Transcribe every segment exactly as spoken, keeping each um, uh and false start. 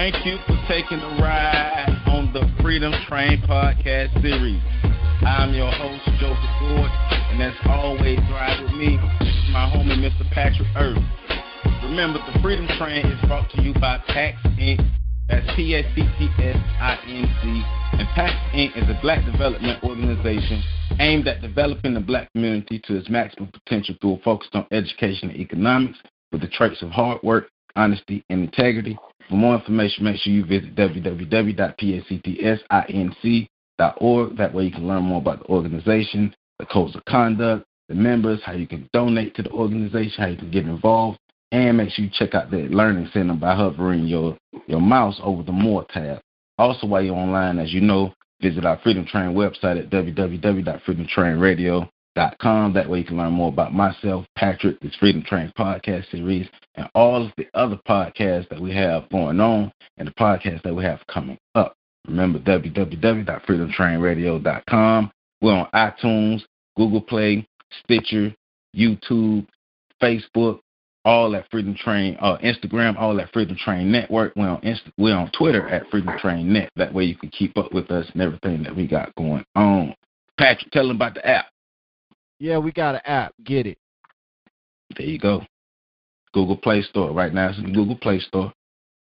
Thank you for taking the ride on the Freedom Train podcast series. I'm your host, Joseph Ford, and as always, ride with me, my homie, Mister Patrick Earth. Remember, the Freedom Train is brought to you by PAX Incorporated. That's P A C T S I N C. And PAX Incorporated is a black development organization aimed at developing the black community to its maximum potential through a focus on education and economics with the traits of hard work, honesty, and integrity. For more information, make sure you visit w w w dot pactsinc dot org. That way you can learn more about the organization, the codes of conduct, the members, how you can donate to the organization, how you can get involved, and make sure you check out the Learning Center by hovering your, your mouse over the More tab. Also, while you're online, as you know, visit our Freedom Train website at w w w dot freedom train radio dot com. That way you can learn more about myself, Patrick, this Freedom Train podcast series, and all of the other podcasts that we have going on and the podcasts that we have coming up. Remember, w w w dot freedom train radio dot com. We're on iTunes, Google Play, Stitcher, YouTube, Facebook, all at Freedom Train, uh, Instagram, all at Freedom Train Network. We're on Inst- we're on Twitter at Freedom Train Net. That way you can keep up with us and everything that we got going on. Patrick, tell them about the app. Yeah, we got an app. Get it. There you go. Google Play Store. Right now it's in the Google Play Store.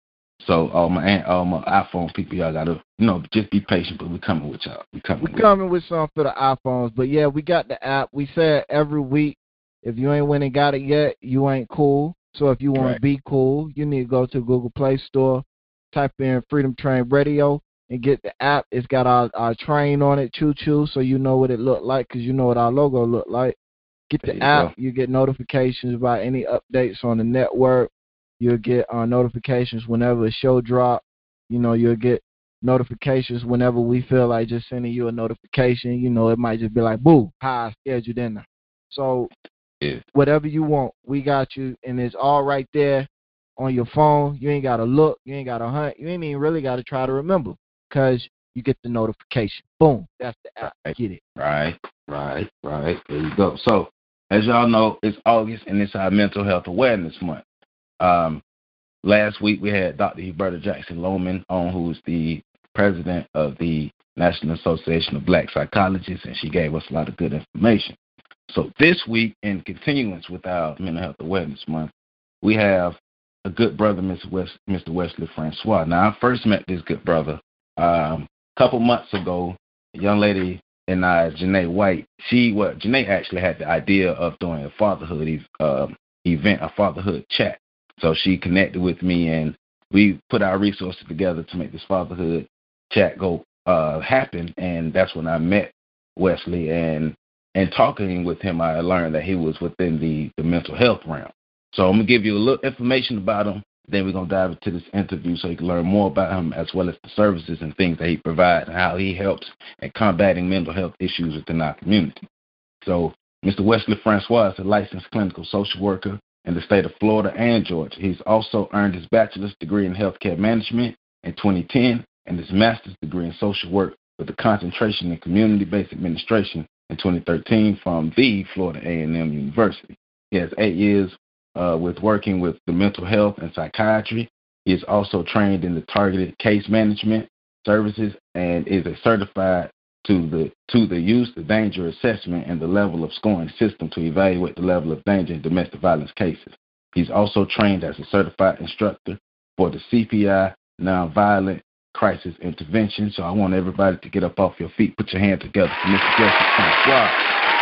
So all my all my iPhone people, y'all gotta, you know, just be patient, but we're coming with y'all. We're coming, we're with, coming with something for the iPhones. But yeah, we got the app. We said every week, if you ain't went and got it yet, you ain't cool. So if you want right. to be cool, you need to go to Google Play Store, type in Freedom Train Radio, and get the app. It's got our, our train on it, choo-choo, so you know what it look like because you know what our logo look like. Get the app. Go. You get notifications about any updates on the network. You'll get uh, notifications whenever a show drop. You know, you'll get notifications whenever we feel like just sending you a notification. You know, it might just be like, boo, hi, I scheduled in there. So yeah. Whatever you want, we got you, and it's all right there on your phone. You ain't got to look. You ain't got to hunt. You ain't even really got to try to remember because you get the notification. Boom. That's the app. Right. Get it. Right, right, right. There you go. So, as y'all know, it's August, and it's our Mental Health Awareness Month. Um, last week, we had Doctor Huberta Jackson Lohman on, who's the president of the National Association of Black Psychologists, and she gave us a lot of good information. So this week, in continuance with our Mental Health Awareness Month, we have a good brother, Mister West, Mister Wesley Francois. Now, I first met this good brother um, a couple months ago. A young lady and I, Janae White, she, well, Janae actually had the idea of doing a fatherhood uh, event, a fatherhood chat. So she connected with me, and we put our resources together to make this fatherhood chat go uh, happen. And that's when I met Wesley, and And talking with him, I learned that he was within the, the mental health realm. So I'm going to give you a little information about him. Then we're going to dive into this interview so you can learn more about him, as well as the services and things that he provides and how he helps in combating mental health issues within our community. So Mister Wesley Francois is a licensed clinical social worker in the state of Florida and Georgia. He's also earned his bachelor's degree in healthcare management in twenty ten and his master's degree in social work with a concentration in community-based administration in twenty thirteen from the Florida A and M University. He has eight years uh, with working with the mental health and psychiatry. He is also trained in the targeted case management services and is a certified to the to the use, the danger assessment, and the level of scoring system to evaluate the level of danger in domestic violence cases. He's also trained as a certified instructor for the C P I, Nonviolent Crisis Intervention. So I want everybody to get up off your feet, put your hands together for Mister Wesley Francois.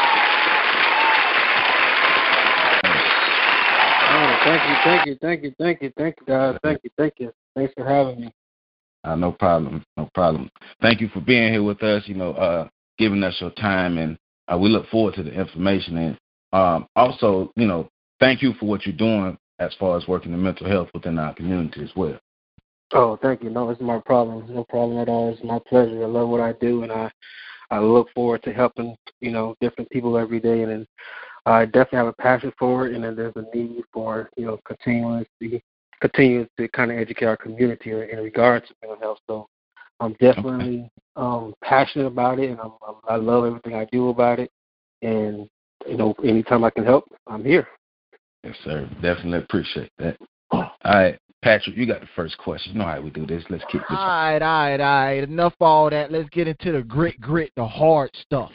Oh, thank you, thank you, thank you, thank you, thank you, guys. Thank you, thank you. Thanks for having me. Uh, no problem, no problem. Thank you for being here with us, you know, uh, giving us your time, and uh, we look forward to the information. And um, also, you know, thank you for what you're doing as far as working in mental health within our community as well. Oh, thank you. No, it's my problem. It's no problem at all. It's my pleasure. I love what I do, and I, I look forward to helping, you know, different people every day. And then I definitely have a passion for it, and then there's a need for, you know, continuously continue to kind of educate our community in regards to mental health. So I'm definitely okay. um, passionate about it, and I'm, I'm, I love everything I do about it. And, you know, anytime I can help, I'm here. Yes, sir. Definitely appreciate that. All right. Patrick, you got the first question. You know how we do this. Let's kick this. All right, all right, all right. Enough of all that. Let's get into the grit, grit, the hard stuff.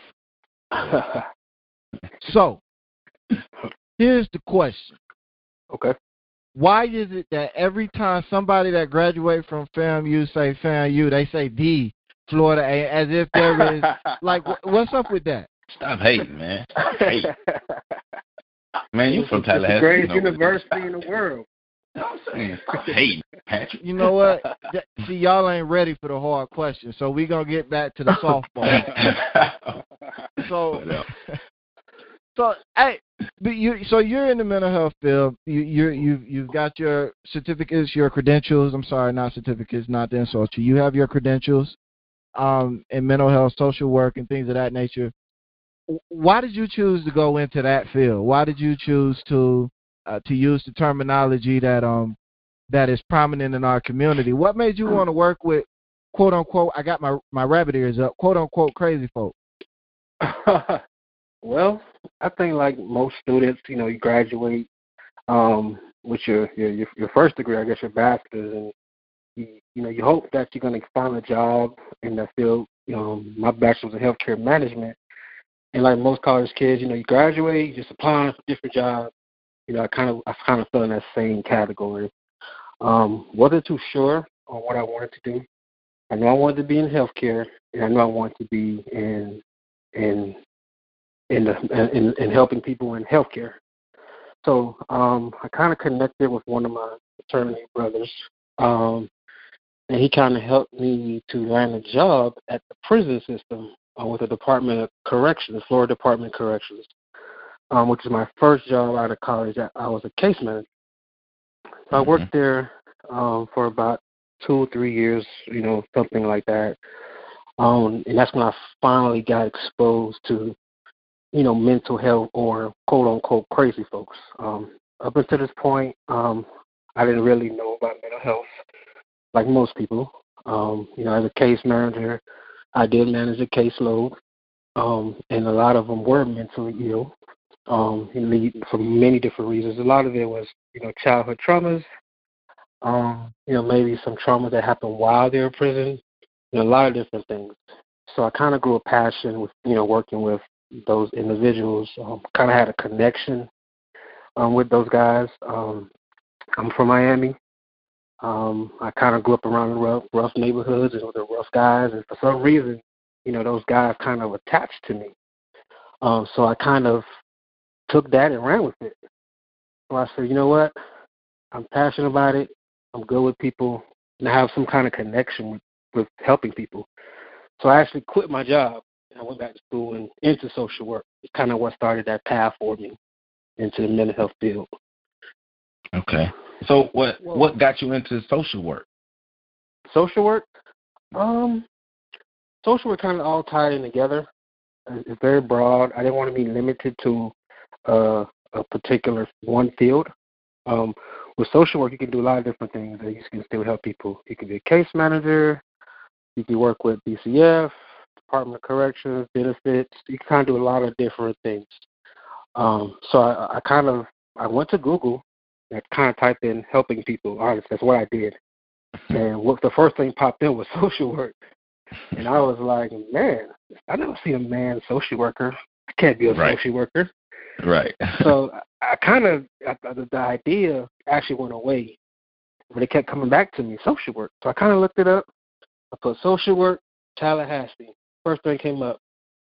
So, here's the question. Okay. Why is it that every time somebody that graduates from FAMU say FAMU, they say the Florida A, as if there is, like, what's up with that? Stop hating, man. Stop hating. Man, you from Tallahassee. It's the greatest you know university in the world. You know what I'm saying? Stop hating, Patrick. You know what? See, y'all ain't ready for the hard question, so we're going to get back to the softball. so, so, hey, but you, so you're in the mental health field. You, you, you've, you've got your certificates, your credentials. I'm sorry, not certificates, not to insult you. You have your credentials um, in mental health, social work, and things of that nature. Why did you choose to go into that field? Why did you choose to uh, to use the terminology that um that is prominent in our community? What made you want to work with, quote unquote, I got my my rabbit ears up, quote unquote, crazy folk? Well, I think like most students, you know, you graduate um, with your, your your first degree, I guess your bachelor's, and you, you know you hope that you're going to find a job in that field. You know, my bachelor's in healthcare management. And like most college kids, you know, you graduate, you just applying for different jobs. You know, I kind of, I kind of fell in that same category. Um, wasn't too sure on what I wanted to do. I knew I wanted to be in healthcare, and I knew I wanted to be in, in, in the, in, in helping people in healthcare. So um, I kind of connected with one of my fraternity brothers, um, and he kind of helped me to land a job at the prison system. Uh, with the Department of Corrections, Florida Department of Corrections, um, which is my first job out of college. I, I was a case manager. So mm-hmm. I worked there um, for about two or three years, you know, something like that. Um, and that's when I finally got exposed to, you know, mental health or quote-unquote crazy folks. Um, up until this point, um, I didn't really know about mental health like most people. Um, you know, as a case manager, I did manage a caseload, um, and a lot of them were mentally ill um, for many different reasons. A lot of it was, you know, childhood traumas, um, you know, maybe some trauma that happened while they were in prison, you know, a lot of different things. So I kind of grew a passion with, you know, working with those individuals, um, kind of had a connection um, with those guys. Um, I'm from Miami. Um, I kind of grew up around the rough, rough neighborhoods and with the rough guys, and for some reason, you know, those guys kind of attached to me. Um, so I kind of took that and ran with it. So I said, you know what? I'm passionate about it. I'm good with people, and I have some kind of connection with, with helping people. So I actually quit my job, and I went back to school and into social work. It's kind of what started that path for me into the mental health field. Okay. So what what got you into social work? Social work? Um, social work kind of all tied in together. It's very broad. I didn't want to be limited to uh, a particular one field. Um, with social work, you can do a lot of different things. You can still help people. You can be a case manager. You can work with D C F, Department of Corrections, benefits. You can kind of do a lot of different things. Um, so I, I kind of I went to Google. I kind of typed in helping people. Honestly, that's what I did. And what the first thing popped in was social work. And I was like, man, I never seen a man social worker. I can't be a right. social worker. Right. So I kind of, the, the idea actually went away. But it kept coming back to me, social work. So I kind of looked it up. I put social work, Tallahassee. First thing came up,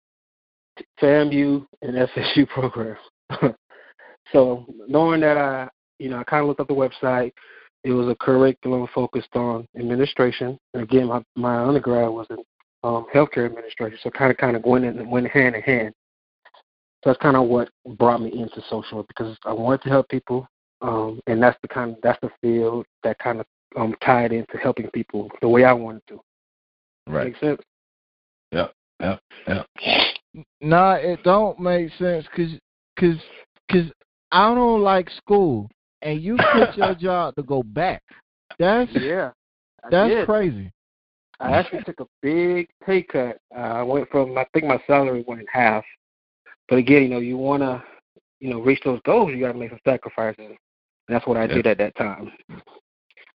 FAMU and S S U program. So knowing that I, you know, I kind of looked up the website. It was a curriculum focused on administration. And again, my, my undergrad was in um, healthcare administration, so kind of kind of went in, went hand in hand. So that's kind of what brought me into social work because I wanted to help people, um, and that's the kind of that's the field that kind of um, tied into helping people the way I wanted to. Right. Make sense? Yep. Yep. Yep. Nah, it don't make sense because cause, cause I don't like school. And you quit your job to go back. That's yeah, I that's did. crazy. I actually took a big pay cut. Uh, I went from I think my salary went in half. But again, you know, you want to, you know, reach those goals. You got to make some sacrifices. And that's what I yeah. did at that time.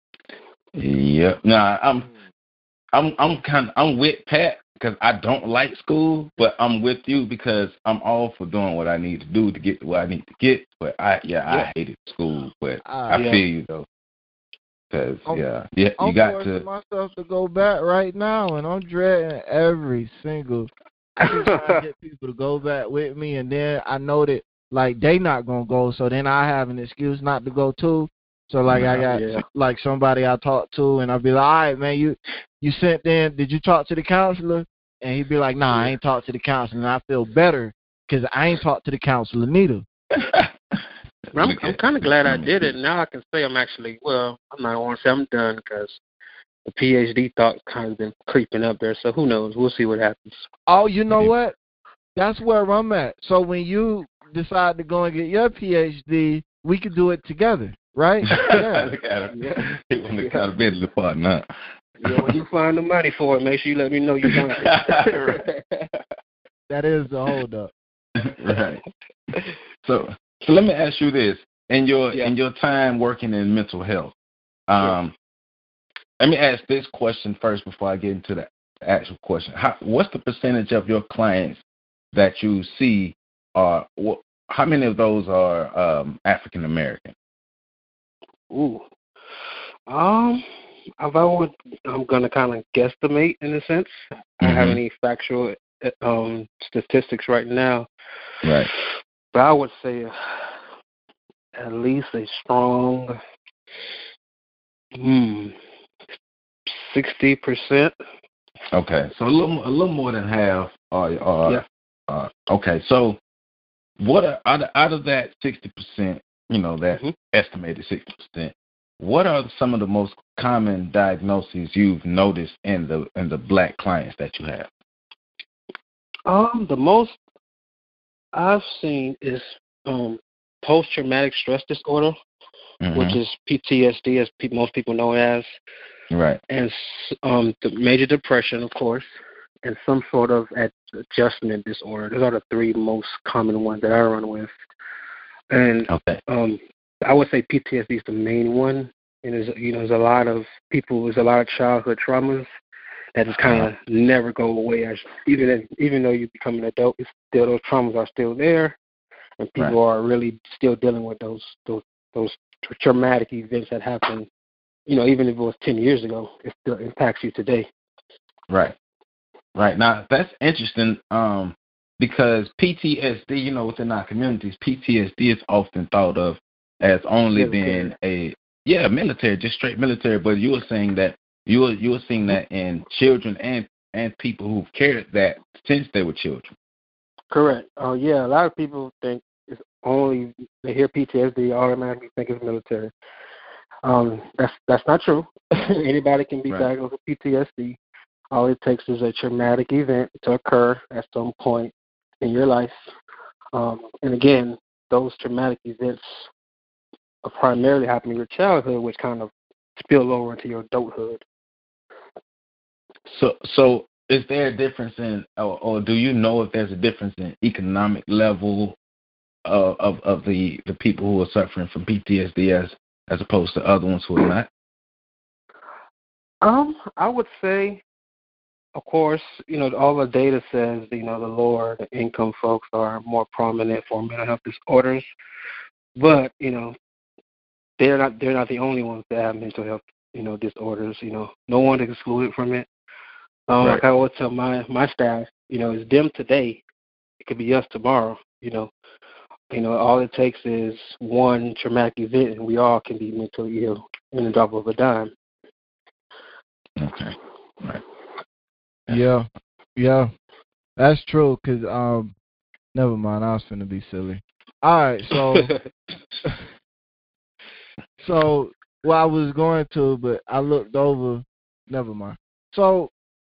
Yeah. Nah, I'm I'm I'm kind of I'm with Pat because I don't like school, but I'm with you because I'm all for doing what I need to do to get to where I need to get. But I yeah, Yeah. I hated school, but Uh, I Yeah. feel you though, because I'm, yeah, yeah, you I'm got forcing to. myself to go back right now, and I'm dreading every single. I be trying to get people to go back with me, and then I know that like they not gonna go, so then I have an excuse not to go too. So like I got Yeah. like somebody I talked to, and I'll be like, all right, man, you you sent in. Did you talk to the counselor? And he'd be like, nah, I Yeah. ain't talked to the counselor, and I feel better because I ain't talked to the counselor neither. I'm Look I'm at- kind of glad I look at did you. it. Now I can say I'm actually well. I'm not want to say I'm done because the PhD thought kind of been creeping up there. So who knows? We'll see what happens. Oh, you know what? That's where I'm at. So when you decide to go and get your PhD, we could do it together, right? Yeah. Look at him. Yeah. He want the Yeah. accountability partner. Yeah, when you find the money for it, make sure you let me know you done it. That is the holdup. Right. So, so let me ask you this: in your Yeah. in your time working in mental health, um, let me ask this question first before I get into the actual question. How, what's the percentage of your clients that you see are? What, how many of those are um, African American? Ooh. Um, if I would, I'm gonna kind of guesstimate in a sense. I don't have Mhm. any factual uh, um statistics right now, Right. but I would say at least a strong, hmm, sixty percent. Okay. So a little a little more than half are are. Yeah. Uh, okay. So what are out of, out of that sixty percent? You know that Mhm. estimated sixty percent. What are some of the most common diagnoses you've noticed in the in the black clients that you have? Um, the most I've seen is um post-traumatic stress disorder, Mm-hmm. which is P T S D, as pe- most people know it as, Right. and s- um the major depression, of course, and some sort of ad- adjustment disorder. Those are the three most common ones that I run with. And Okay. um, I would say P T S D is the main one. And there's you know there's a lot of people, there's a lot of childhood traumas that just kind of never go away. As even if, even though you become an adult, it's still those traumas are still there, and people Right. are really still dealing with those those those tra- traumatic events that happened. You know, even if it was ten years ago, it still impacts you today. Right. Right. Now that's interesting. Um, because P T S D, you know, within our communities, P T S D is often thought of as only Military. being a yeah military, just straight military. But you were saying that you were you were seeing that in children and and people who've carried that since they were children. Correct. Oh yeah, a lot of people think it's only they hear P T S D automatically think it's military. Um, that's that's not true. Anybody can be Right. diagnosed with P T S D. All it takes is a traumatic event to occur at some point in your life. Um, and again, those traumatic events are primarily happen in your childhood, which kind of spill over into your adulthood. So so is there a difference in, or, or do you know if there's a difference in economic level of of, of the the people who are suffering from P T S D as as opposed to other ones who are not? Um, I would say, of course, you know, all the data says, you know, the lower the income folks are more prominent for mental health disorders. But, you know, they're not they're not the only ones that have mental health, you know, disorders. You know, no one is excluded from it. Um, Right. like I always tell my my staff, you know, it's them today. It could be us tomorrow. You know, you know, all it takes is one traumatic event, and we all can be mentally ill in the drop of a dime. Okay. Right. Yeah, yeah, that's true. Cause um, never mind. I was finna be silly. All right, so so well, I was going to, but I looked over. Never mind. So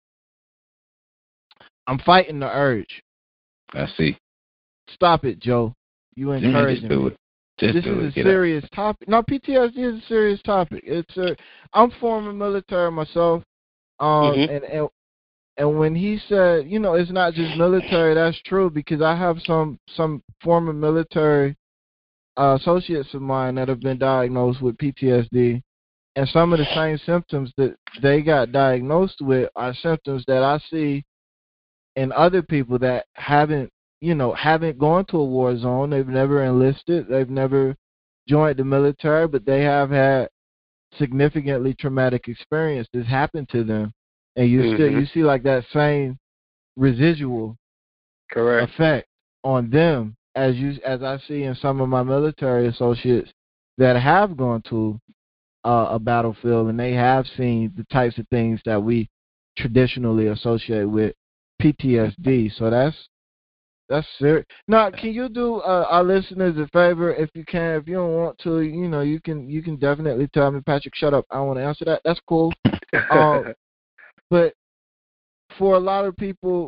I'm fighting the urge. I see. Stop it, Joe. You Man, just encouraging do me. it. Just This do is it. a Get serious topic. No, P T S D is a serious topic. It's a. I'm former military myself. Um, Mhm. and and and when he said, you know, it's not just military. That's true because I have some some former military uh, associates of mine that have been diagnosed with P T S D, And some of the same symptoms that they got diagnosed with are symptoms that I see in other people that haven't, you know, haven't gone to a war zone. They've never enlisted. They've never joined the military, but they have had significantly traumatic experiences happen to them. And you mm-hmm. still you see like that same residual Correct. effect on them as you as I see in some of my military associates that have gone to uh, a battlefield, and they have seen the types of things that we traditionally associate with P T S D. So that's that's serious. Now, can you do uh, our listeners a favor, if you can? If you don't want to, you know, you can you can definitely tell me, Patrick, shut up. I don't want to answer that. That's cool. um, but for a lot of people,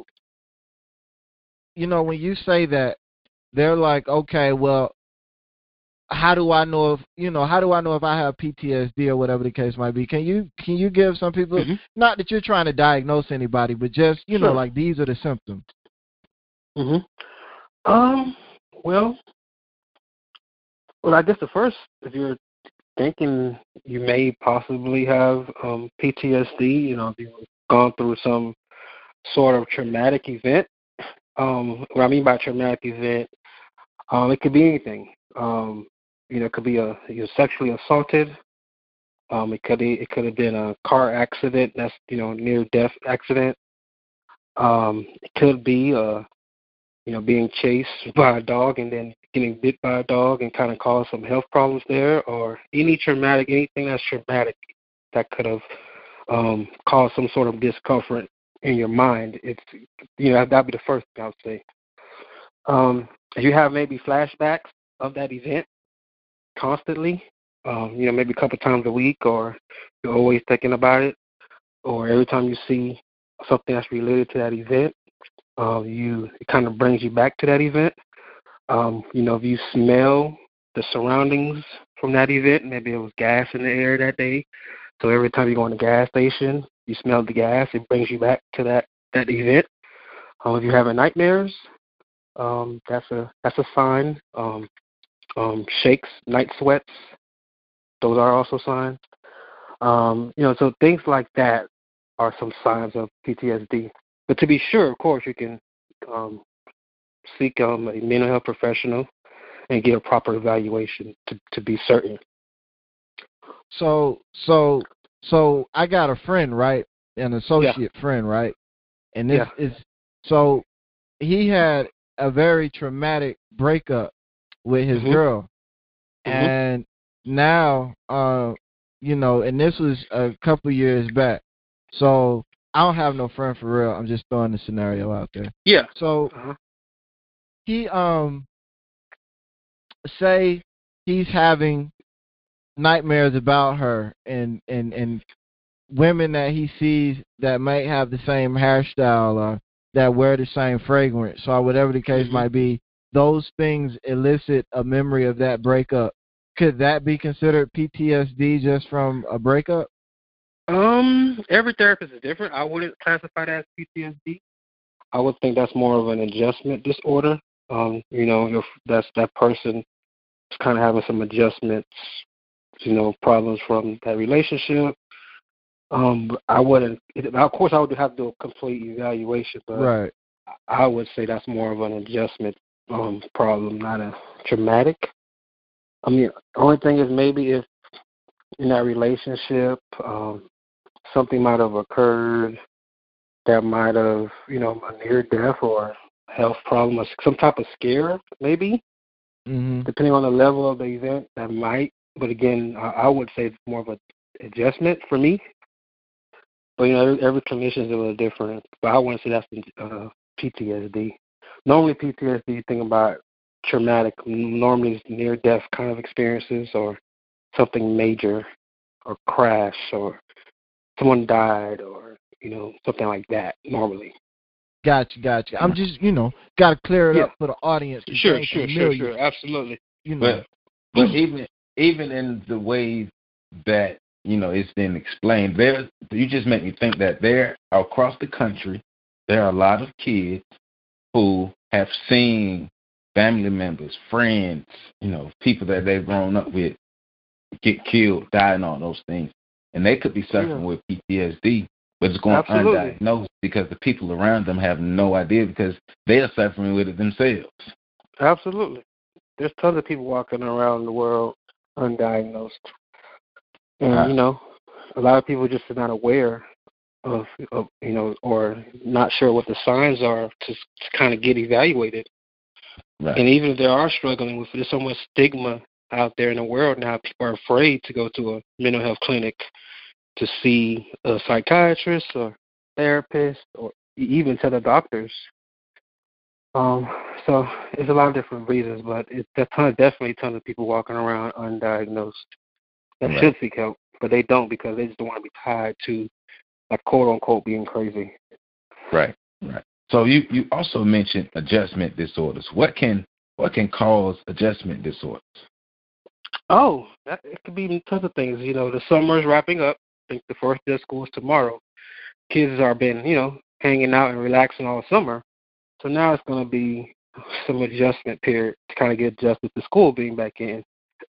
you know, when you say that, they're like, okay, well, how do I know if you know? How do I know if I have P T S D or whatever the case might be? Can you can you give some people, mm-hmm. not that you're trying to diagnose anybody, but just you sure. know, like these are the symptoms. Mhm. Um. Well. Well, I guess the first, if you're thinking you may possibly have um, P T S D, you know, if you've gone through some sort of traumatic event. Um, what I mean by traumatic event, um, it could be anything. Um, you know, it could be a you're sexually assaulted. Um, it could be, it could have been a car accident. That's you know near death accident. Um, it could be a you know being chased by a dog and then getting bit by a dog and kind of cause some health problems there, or any traumatic anything that's traumatic that could have um, caused some sort of discomfort in your mind. It's you know that'd be the first thing I would say. Um, if you have maybe flashbacks of that event constantly, um, you know, maybe a couple times a week, or you're always thinking about it, or every time you see something that's related to that event, uh, you it kind of brings you back to that event. Um, you know, if you smell the surroundings from that event, maybe it was gas in the air that day, so every time you go in the gas station, you smell the gas, it brings you back to that, that event. Um, if you're having nightmares, um, that's a that's a sign. Um, um, shakes, night sweats, those are also signs. Um, you know, so things like that are some signs of P T S D. But to be sure, of course, you can um, seek um, a mental health professional and get a proper evaluation to, to be certain. So, so, so I got a friend, right? An associate yeah. friend, right? And this yeah. is so he had a very traumatic breakup with his mm-hmm. girl, mm-hmm. and now, uh, you know, and this was a couple years back. So I don't have no friend for real. I'm just throwing the scenario out there. Yeah. So uh-huh. he um say he's having nightmares about her and and and women that he sees that might have the same hairstyle or that wear the same fragrance or whatever the case mm-hmm. might be. Those things elicit a memory of that breakup. Could that be considered P T S D just from a breakup? Um, every therapist is different. I wouldn't classify that as P T S D. I would think that's more of an adjustment disorder. Um, you know, if that's that person is kind of having some adjustments, you know, problems from that relationship. Um, I wouldn't. It, of course, I would have to do a complete evaluation, but right. I would say that's more of an adjustment um, problem, not a traumatic. I mean, the only thing is maybe if in that relationship, um, something might have occurred that might have, you know, a near death or health problem, or some type of scare, maybe, mm-hmm. depending on the level of the event, that might. But again, I, I would say it's more of an adjustment for me. But, you know, every, every clinician is a little different. But I wouldn't say that's uh, P T S D. Normally, P T S D, you think about traumatic, normally it's near-death kind of experiences or something major or crash or someone died or, you know, something like that normally. Gotcha, gotcha. I'm just, you know, got to clear it yeah. up for the audience. Sure, sure, sure, sure. Absolutely. You know. But, but even even in the way that, you know, it's been explained, there, you just make me think that there, across the country, there are a lot of kids who have seen family members, friends, you know, people that they've grown up with get killed, die, and all those things. And they could be suffering Yeah. with P T S D, but it's going Absolutely. undiagnosed because the people around them have no idea because they are suffering with it themselves. Absolutely. There's tons of people walking around the world undiagnosed. And, Uh, you know, a lot of people just are not aware of, of you know, or not sure what the signs are to, to kind of get evaluated. right. And even if they are struggling with it, there's so much stigma out there in the world now. People are afraid to go to a mental health clinic to see a psychiatrist or therapist or even to the doctors. Um, so it's a lot of different reasons, but it's a ton, definitely tons of people walking around undiagnosed that Right. should seek help, but they don't because they just don't want to be tied to, like, quote unquote, being crazy. Right. Right. So you, you also mentioned adjustment disorders. What can what can cause adjustment disorders? Oh, that, it could be tons of things. You know, the summer is wrapping up. I think the first day of school is tomorrow. Kids are been, you know, hanging out and relaxing all summer. So now it's going to be some adjustment period to kind of get adjusted to school being back in.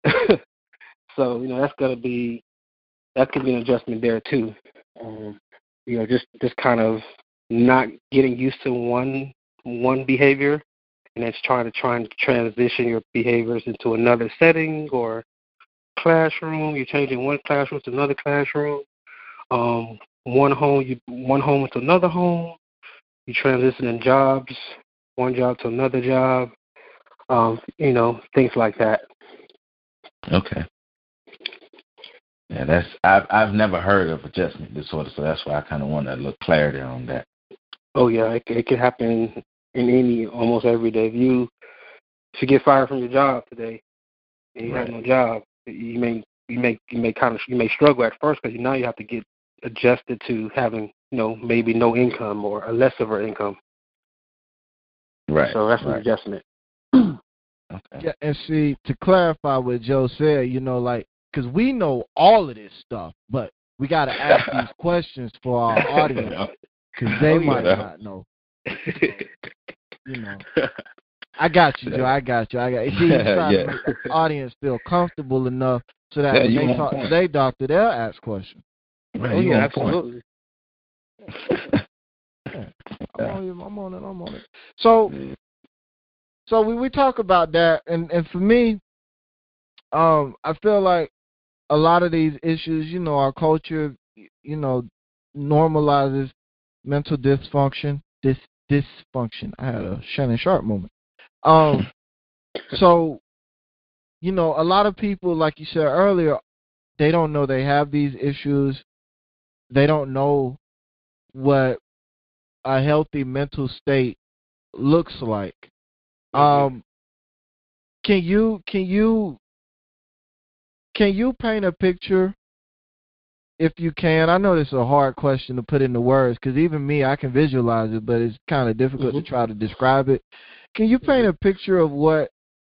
So, you know, that's going to be, that could be an adjustment there too. Um, you know, just, just kind of not getting used to one one behavior and it's trying to try and transition your behaviors into another setting or classroom. You're changing one classroom to another classroom. Um, one home, you one home to another home. You transitioning jobs, one job to another job. Um, you know, things like that. Okay. Yeah, that's I've I've never heard of adjustment disorder, so that's why I kind of want a little clarity on that. Oh yeah, it, it could happen in any almost every day. If you if you get fired from your job today and you Right. have no job, you may you may you may kind of you may struggle at first because now you have to get adjusted to having, you know, maybe no income or a less of an income. Right. So that's an right. adjustment. Okay. Yeah, and see, to clarify what Joe said, you know, like, because we know all of this stuff, but we got to ask these questions for our audience because they Oh, yeah. might not know. You know, I got you, Joe. I got you. I got. See, you try Yeah. to make the audience feel comfortable enough so that Yeah, when you they on talk point. to their doctor, they'll ask questions. Right, Oh you yeah, on point. absolutely. Yeah, I'm on it. I'm on it. I'm on it. So, so we we talk about that, and and for me, um, I feel like a lot of these issues, you know, our culture, you know, normalizes mental dysfunction. This dysfunction. I had a Shannon Sharp moment. Um, so, you know, a lot of people, like you said earlier, they don't know they have these issues. They don't know what a healthy mental state looks like. Um, can you can you can you paint a picture, if you can? I know this is a hard question to put into words because even me, I can visualize it, but it's kind of difficult Mm-hmm. to try to describe it. Can you paint a picture of what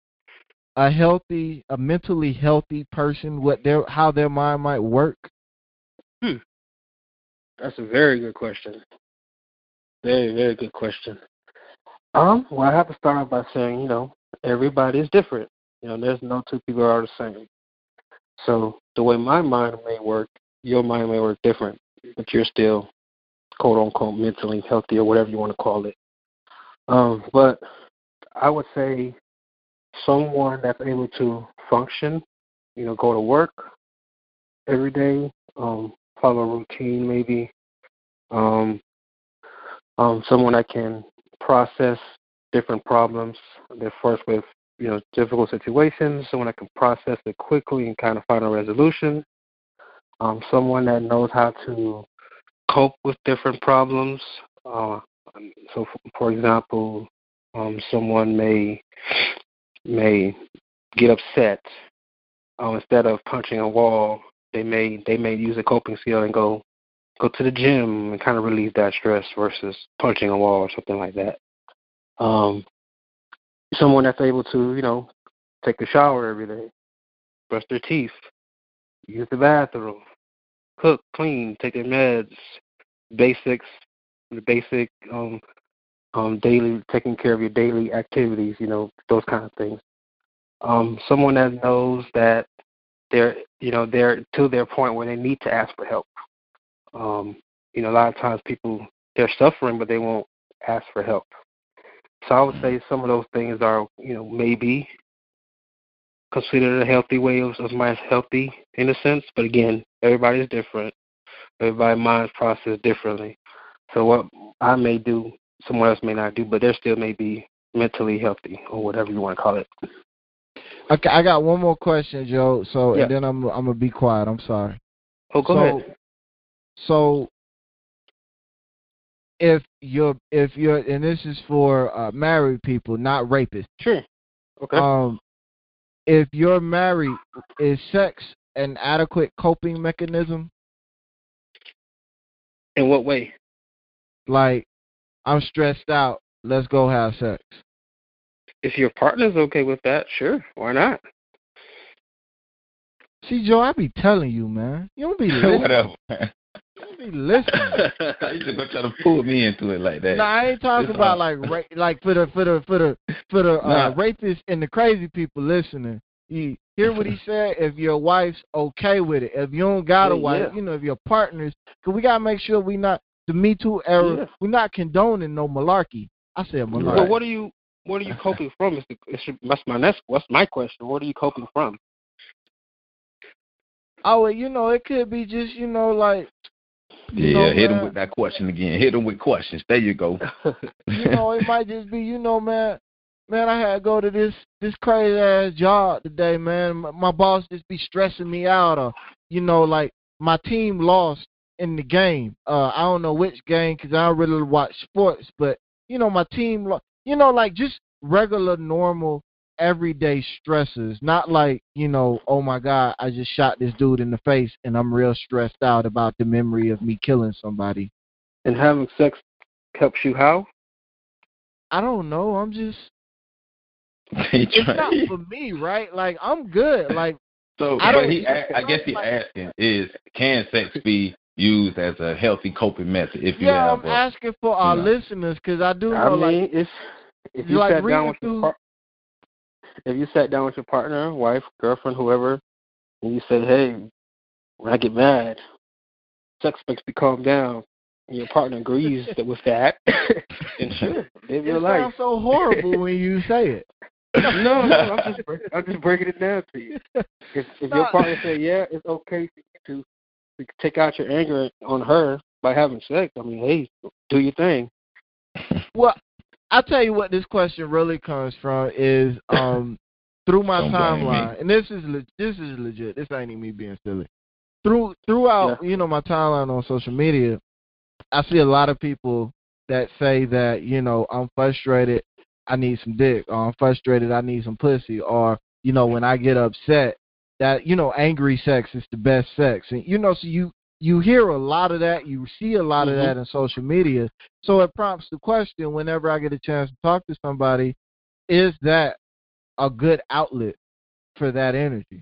a healthy, a mentally healthy person, what their how their mind might work? Hmm. That's a very good question. Very, very good question. Um, well, I have to start off by saying, you know, everybody is different. You know, there's no two people are the same. So the way my mind may work, your mind may work different, but you're still, quote unquote, mentally healthy or whatever you want to call it. Um, but I would say someone that's able to function, you know, go to work every day, um, follow a routine maybe, um, um, someone that can process different problems. They're first with, you know, difficult situations, someone that can process it quickly and kind of find a resolution, um, someone that knows how to cope with different problems. Uh, so, for, for example, um, someone may may get upset. Um, instead of punching a wall, they may they may use a coping skill and go go to the gym and kind of relieve that stress versus punching a wall or something like that. Um, someone that's able to, you know, take a shower every day, brush their teeth, use the bathroom, cook, clean, take their meds, basics, the basic um, um, daily, taking care of your daily activities, you know, those kind of things. Um, someone that knows that they're you know they're to their point where they need to ask for help. Um, you know, a lot of times people they're suffering, but they won't ask for help. So I would say some of those things are you know maybe considered a healthy way of, of my healthy in a sense, but again, everybody's different. Everybody's mind process differently. So what I may do, someone else may not do, but they still may be mentally healthy or whatever you want to call it. Okay, I got one more question, Joe. So yeah. and then I'm I'm gonna be quiet. I'm sorry. Oh, go so, ahead. So if you're if you're and this is for uh, married people, not rapists. Sure. Okay. Um, if you're married, is sex an adequate coping mechanism? In what way? Like, I'm stressed out. Let's go have sex. If your partner's okay with that, sure. Why not? See, Joe, I be telling you, man. You don't be listening. Whatever, man. You don't be listening. You just gonna try to pull me into it like that. No, I ain't talking It's about all... like ra- like for the for the for the for the uh, nah. rapists and the crazy people listening. You hear what he said? If your wife's okay with it, if you don't got a yeah, wife, yeah. you know, if your partners, cause we gotta make sure we not the Me Too era. Yeah. We're not condoning no malarkey. I said malarkey. Well, what are you what are you coping from? Is the, it's, that's my next. What's my question? What are you coping from? Oh, well, you know, it could be just you know like. You yeah, know, hit man, him with that question again. Hit him with questions. There you go. You know, it might just be, you know, man, man, I had to go to this this crazy ass job today, man. My, my boss just be stressing me out, or you know, like my team lost in the game. Uh, I don't know which game because I don't really watch sports, but you know, my team, lo- you know, like just regular, normal, everyday stresses. Not like, you know, oh my God, I just shot this dude in the face and I'm real stressed out about the memory of me killing somebody. And having sex helps you how? I don't know. I'm just. He It's tried- not for me, right? Like I'm good. Like So, I but don't- he, a- I guess he like- asking is, can sex be used as a healthy coping method if you yeah, have I'm a, asking for our you know. listeners because I do know I mean, like if if you like sat reading down with your through- par- if you sat down with your partner, wife, girlfriend, whoever, and you said, "Hey, when I get mad, sex makes me calm down," and your partner agrees that with that, then sure, live your it life. sounds so horrible when you say it. no, no, I'm just break- I'm just breaking it down to you. If if your No. partner say, "Yeah, it's okay for you to, to take out your anger on her by having sex," I mean, hey, do your thing. Well, I'll tell you what this question really comes from is um through my Don't blame timeline, me. and this is le- this is legit. This ain't even me being silly. Through throughout, Yeah. you know, my timeline on social media, I see a lot of people that say that, you know, I'm frustrated, I need some dick, or I'm frustrated, I need some pussy, or, you know, when I get upset, that, you know, angry sex is the best sex. And, you know, so you, you hear a lot of that, you see a lot Mhm. of that in social media. So it prompts the question whenever I get a chance to talk to somebody, is that a good outlet for that energy?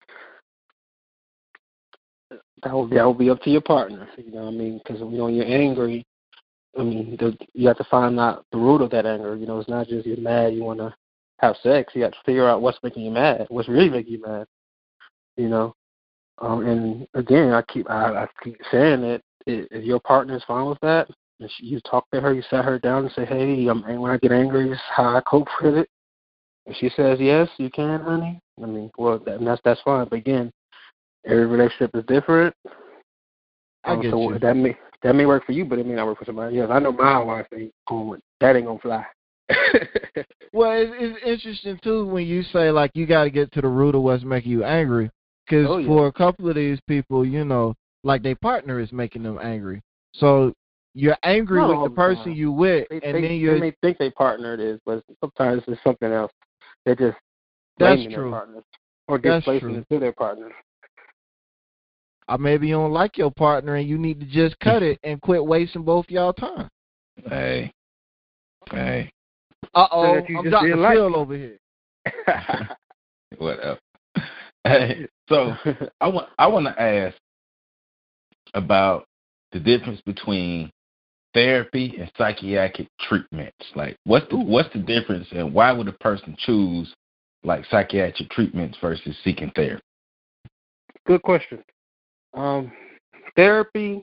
That will that will be up to your partner. You know what I mean? Because, you know, when you're angry, I mean, the, you have to find out the root of that anger. You know, it's not just you're mad, you want to have sex. You have to figure out what's making you mad, what's really making you mad. You know, um, and again, I keep I, I keep saying that if your partner is fine with that, and she, you talk to her, you sit her down and say, "Hey, I'm, when I get angry, this is how I cope with it." If she says yes, you can, honey. I mean, well, that, and that's that's fine. But again, every relationship is different. I Um, get so you. that may that may work for you, but it may not work for somebody else. I know my wife ain't going. That ain't gonna fly. Well, it's, it's interesting too when you say like you got to get to the root of what's making you angry, because Oh, yeah. for a couple of these people, you know, like their partner is making them angry. So you're angry Not with all the the person time. you with, They, and they, then they you're. may think they partner it is, but sometimes it's something else. They're just That's blaming their true. partners or That's displacing true. it to their partners. Or maybe you don't like your partner and you need to just cut it and quit wasting both y'all time. Hey, hey, Uh oh, that you I'm just Doctor didn't like. Phil over here. whatever. Hey, so I want I want to ask about the difference between therapy and psychiatric treatments. Like, what's the what's the difference, and why would a person choose like psychiatric treatments versus seeking therapy? Good question. Um, therapy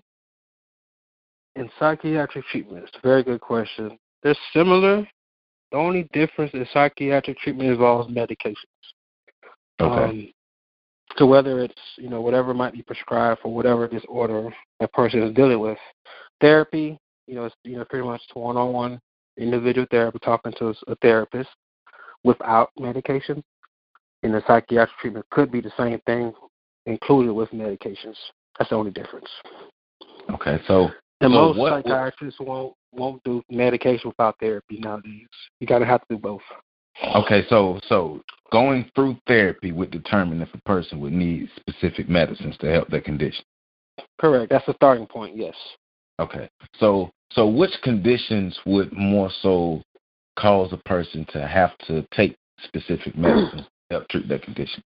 and psychiatric treatment. It's a very good question. They're similar. The only difference is psychiatric treatment involves medications. Okay. Um, so whether it's, you know, whatever might be prescribed for whatever disorder that person is dealing with. Therapy, you know, it's, you know, pretty much one-on-one individual therapy, talking to a therapist without medication. And the psychiatric treatment could be the same thing, included with medications. That's the only difference. Okay, so And so most what, psychiatrists won't won't do medication without therapy nowadays. You gotta have to do both. Okay, so so going through therapy would determine if a person would need specific medicines to help their condition. Correct. That's the starting point. Yes. Okay, so so which conditions would more so cause a person to have to take specific medicines to help treat their conditions?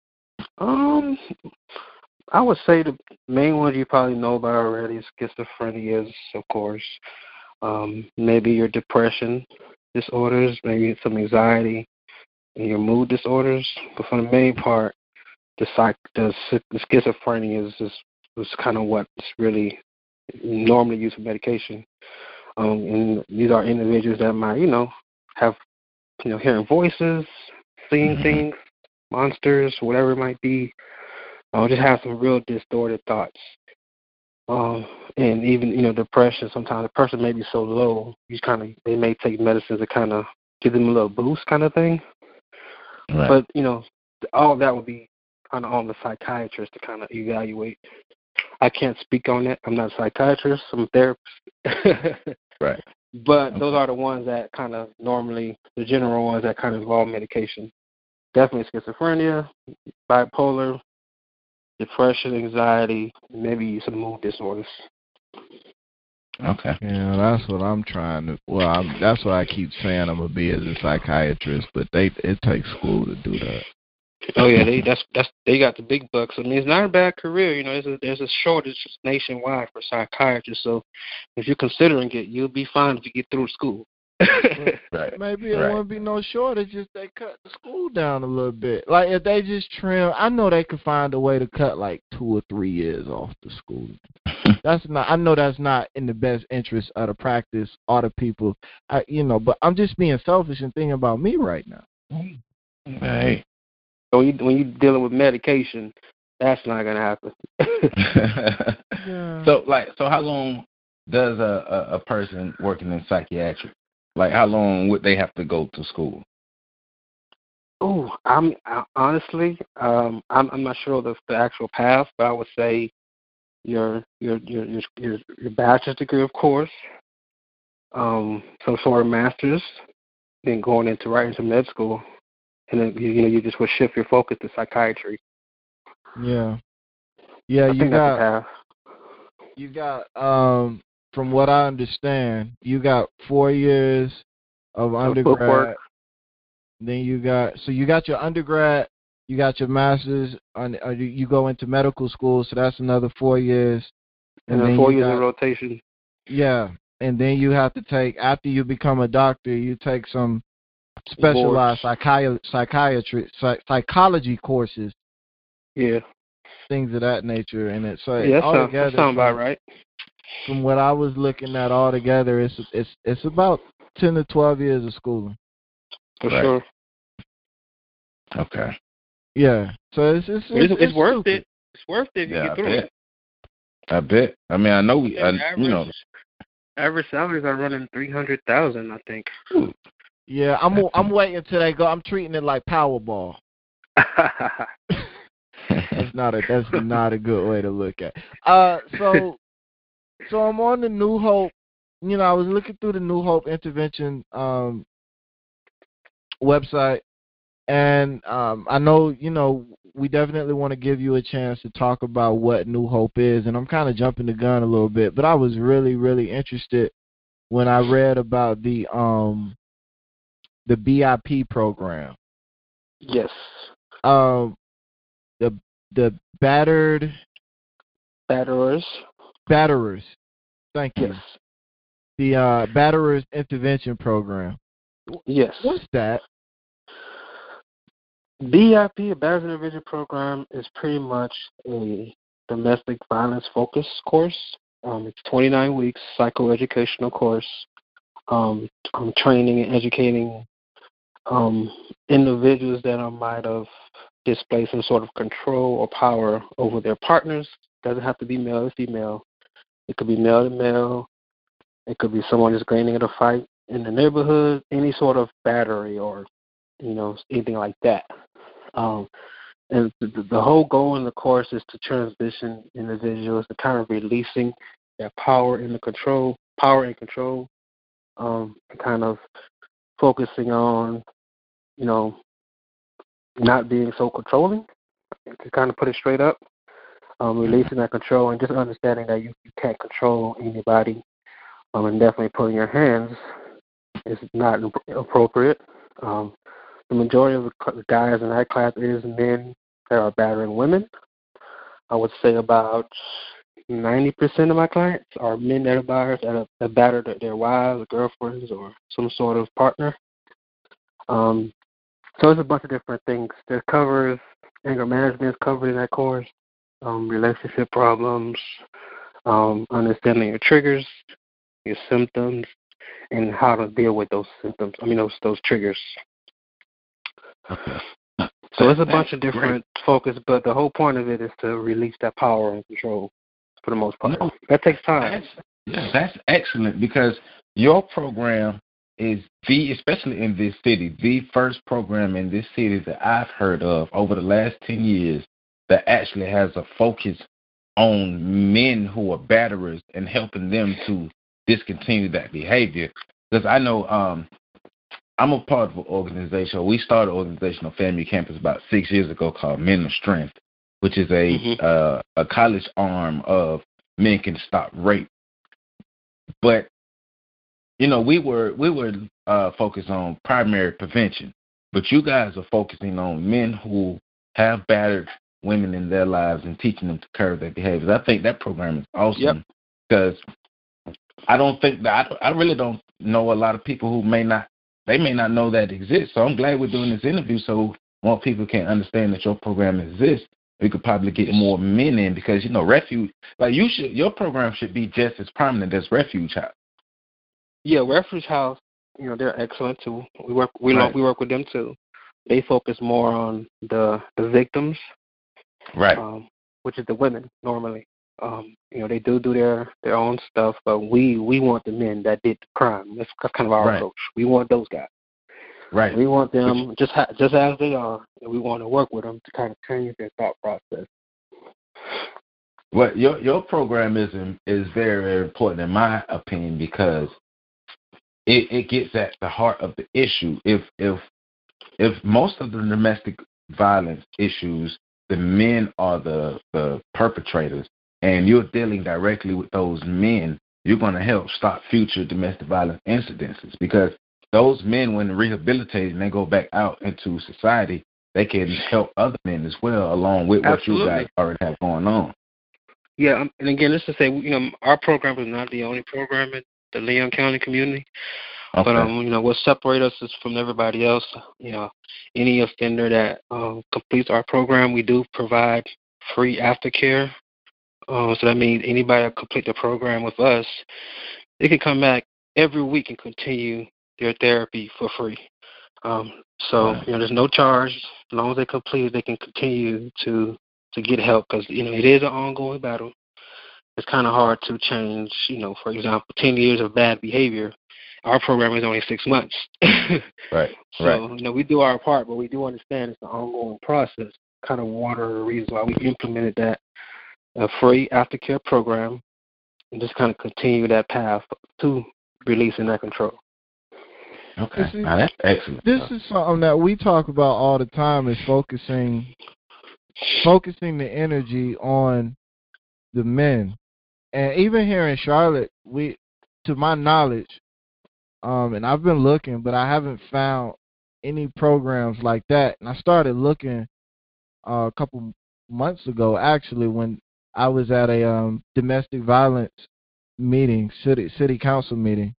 Um, I would say the main ones you probably know about already is schizophrenia, of course. Um, maybe your depression disorders, maybe some anxiety and your mood disorders. But for the main part, the psych, the, the schizophrenia is just is kind of what's really normally used for medication. Um, and these are individuals that might, you know, have, you know, hearing voices, seeing Mm-hmm. things, monsters, whatever it might be. Uh, just have some real distorted thoughts. Um, and even, you know, depression, sometimes the person may be so low, you kind of, they may take medicines to kind of give them a little boost kind of thing. Right. But, you know, all of that would be kind of on the psychiatrist to kind of evaluate. I can't speak on that. I'm not a psychiatrist. I'm a therapist. Right. But Okay. those are the ones that kind of normally, the general ones that kind of involve medication. Definitely schizophrenia, bipolar, depression, anxiety, maybe some mood disorders. Okay. Yeah, that's what I'm trying to. Well, I'm, that's what I keep saying I'm gonna be as a psychiatrist, but they it takes school to do that. Oh yeah, they that's that's they got the big bucks. I mean, it's not a bad career. You know, there's a there's a shortage nationwide for psychiatrists. So if you're considering it, you'll be fine if you get through school. Right. Maybe it Right. wouldn't be no shortage if they cut the school down a little bit. Like if they just trim, I know they could find a way to cut like two or three years off the school. That's not. I know that's not in the best interest of the practice or the people. I, you know, but I'm just being selfish and thinking about me right now. Right. So when, you, when you're dealing with medication, that's not gonna happen. Yeah. So, like, so how long does a, a, a person working in psychiatric, like, how long would they have to go to school? Oh, I'm I, honestly, um, I'm I'm not sure the the actual path, but I would say your your your your your, your bachelor's degree, of course, um, some sort of master's, then going into right into med school, and then you, you know you just would shift your focus to psychiatry. Yeah. Yeah. I You think got. that's the path. You got. Um. From what I understand, you got four years of undergrad. Footwork. Then you got. So you got your undergrad. You got your master's. On, uh, you, you go into medical school, so that's another four years. And, and then four years got, in rotation. Yeah, and then you have to take, after you become a doctor, you take some specialized psychi- psychiatry, psych- psychology courses. Yeah. Things of that nature. And it, so yeah, that all sounds, together, that sounds from, about right. From what I was looking at all together, it's it's it's about ten to twelve years of schooling. For right. sure. Okay. Yeah. So it's it's it's, it's, it's worth stupid. it. It's worth it if yeah, you get I through bet. it. I bet. I mean, I know we, yeah, I, average, you know. Average salaries are running three hundred thousand, I think. Ooh. Yeah, I'm I'm waiting until they go. I'm treating it like Powerball. That's not a that's not a good way to look at. Uh, so so I'm on the New Hope. You know, I was looking through the New Hope Intervention um website, and um, I know you know we definitely want to give you a chance to talk about what New Hope is, and I'm kind of jumping the gun a little bit, but I was really really interested when I read about the um the B I P program. Yes. Um, the the battered batterers. Batterers. Thank you. Yes. The uh, Batterers Intervention Program. Yes. What's that? B I P, a Battered Intervention Program, is pretty much a domestic violence focus course. Um, it's twenty-nine weeks, psychoeducational course. Um, I'm training and educating um, individuals that I might have displayed some sort of control or power over their partners. Doesn't have to be male or female. It could be male to male. It could be someone just gaining in a fight in the neighborhood, any sort of battery or, you know, anything like that. Um, and the, the whole goal in the course is to transition individuals to kind of releasing their power in the control, power and control, um, and kind of focusing on, you know, not being so controlling, to kind of put it straight up, um, releasing that control and just understanding that you, you can't control anybody, um, and definitely pulling your hands is not appropriate. Um, the majority of the guys in that class is men that are battering women. I would say about ninety percent of my clients are men that are batters that have battered their wives or girlfriends or some sort of partner. Um, so it's a bunch of different things that covers anger management is covered in that course, um, relationship problems, um, understanding your triggers, your symptoms, and how to deal with those symptoms. I mean those those triggers. Okay. So it's a bunch of different great. focus, but the whole point of it is to release that power and control for the most part. No, that takes time. That's, yeah, that's excellent because your program is the, especially in this city, the first program in this city that I've heard of over the last ten years that actually has a focus on men who are batterers and helping them to discontinue that behavior. Because I know um, I'm a part of an organization. We started an organization on Family Campus about six years ago called Men of Strength, which is a mm-hmm. uh, a college arm of Men Can Stop Rape. But you know, we were we were uh, focused on primary prevention, but you guys are focusing on men who have battered women in their lives and teaching them to curb their behaviors. I think that program is awesome because yep. I don't think that I, I really don't know a lot of people who may not. They may not know that exists. So I'm glad we're doing this interview so more people can understand that your program exists. We could probably get more men in because, you know, refuge, like you should, your program should be just as prominent as Refuge House. Yeah, Refuge House, you know, they're excellent too. We work, we right. we work with them too. They focus more on the the victims, right? Um, which is the women normally. Um, you know, they do do their, their own stuff, but we, we want the men that did the crime. That's, that's kind of our right. approach. We want those guys. Right. We want them Which, just ha- just as they are, and we want to work with them to kind of change their thought process. Well, your your program is is very, very important in my opinion because it, it gets at the heart of the issue. If if if most of the domestic violence issues, the men are the, the perpetrators, and you're dealing directly with those men, you're going to help stop future domestic violence incidences because those men, when rehabilitated and they go back out into society, they can help other men as well, along with what Absolutely. you guys already have going on. Yeah, um, and again, just to say, you know, our program is not the only program in the Leon County community. Okay. But, um, you know, what separates us is from everybody else. You know, any offender that um, completes our program, we do provide free aftercare. Uh, so that means anybody that complete the program with us, they can come back every week and continue their therapy for free. Um, so, right. you know, there's no charge. As long as they complete it, they can continue to, to get help because, you know, it is an ongoing battle. It's kind of hard to change, you know, for example, ten years of bad behavior. Our program is only six months. right, so, right. you know, we do our part, but we do understand it's an ongoing process. Kind of one of the reasons why we implemented that a free aftercare program and just kind of continue that path to releasing that control. Okay, is, now that's excellent. This is something that we talk about all the time is focusing, focusing the energy on the men. And even here in Charlotte, we, to my knowledge, um, and I've been looking, but I haven't found any programs like that. And I started looking uh, a couple months ago, actually, when I was at a um, domestic violence meeting, city city council meeting,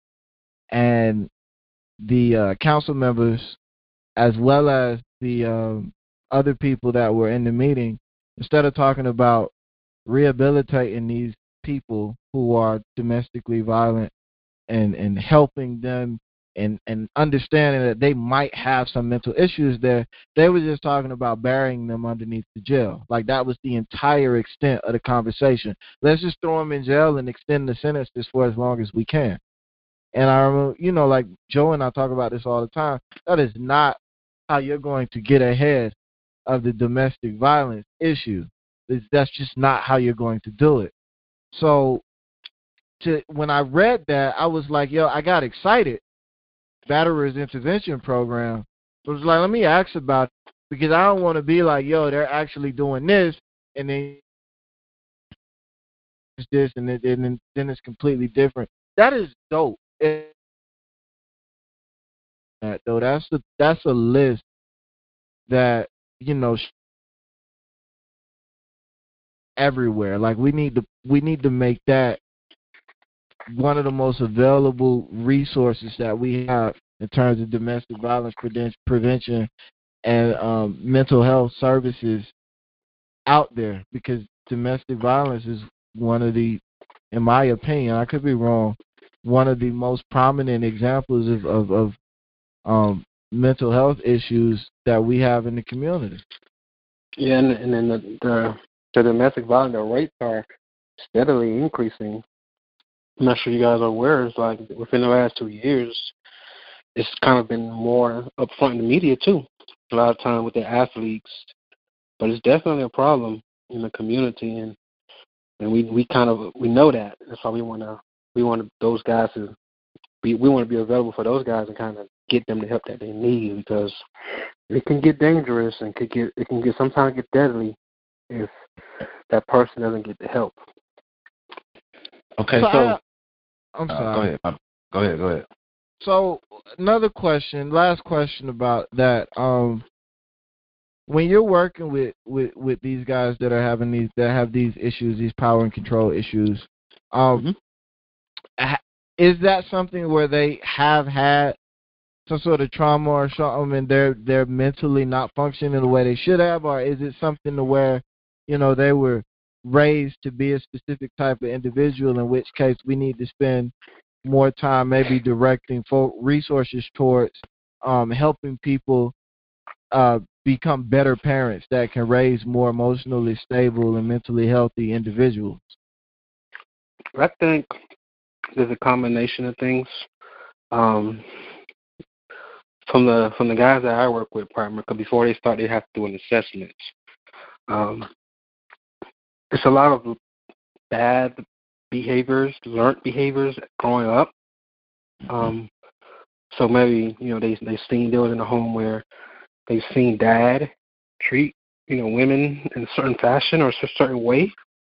and the uh, council members, as well as the um, other people that were in the meeting, instead of talking about rehabilitating these people who are domestically violent and, and helping them and, and understanding that they might have some mental issues there, they were just talking about burying them underneath the jail. Like, that was the entire extent of the conversation. Let's just throw them in jail and extend the sentences for as long as we can. And I remember, you know, like Joe and I talk about this all the time. That is not how you're going to get ahead of the domestic violence issue. It's, that's just not how you're going to do it. So to, when I read that, I was like, yo, I got excited. Batterers Intervention Program. It was like, let me ask about it, because I don't want to be like, yo, they're actually doing this, and then it's this, and then, and then it's completely different. That is dope. It, that though, that's a, that's a list that, you know, everywhere. Like, we need to we need to make that one of the most available resources that we have in terms of domestic violence prevention and um, mental health services out there, because domestic violence is one of the, in my opinion, I could be wrong, one of the most prominent examples of, of, of um, mental health issues that we have in the community. Yeah, and, and then the, the, the domestic violence rates are steadily increasing. I'm not sure you guys are aware, it's like within the last two years, it's kind of been more upfront in the media too, a lot of time with the athletes. But it's definitely a problem in the community, and and we, we kind of we know that. That's why we want to we want those guys to be we want to be available for those guys and kind of get them the help that they need, because it can get dangerous and could get it can get sometimes get deadly if that person doesn't get the help. Okay, so, so I, I'm uh, sorry. go ahead. Um, go ahead. Go ahead. So another question, last question about that. Um, when you're working with, with, with these guys that are having these that have these issues, these power and control issues, um, mm-hmm. is that something where they have had some sort of trauma or something, and they're they're mentally not functioning the way they should have, or is it something to where, you know, they were raised to be a specific type of individual, in which case we need to spend more time maybe directing folk resources towards um, helping people uh, become better parents that can raise more emotionally stable and mentally healthy individuals? I think there's a combination of things. Um, from the from the guys that I work with, primarily, because before they start, they have to do an assessment. Um, it's a lot of bad behaviors, learned behaviors growing up. Um, so maybe, you know, they they seen they was in a home where they've seen dad treat, you know, women in a certain fashion or a certain way,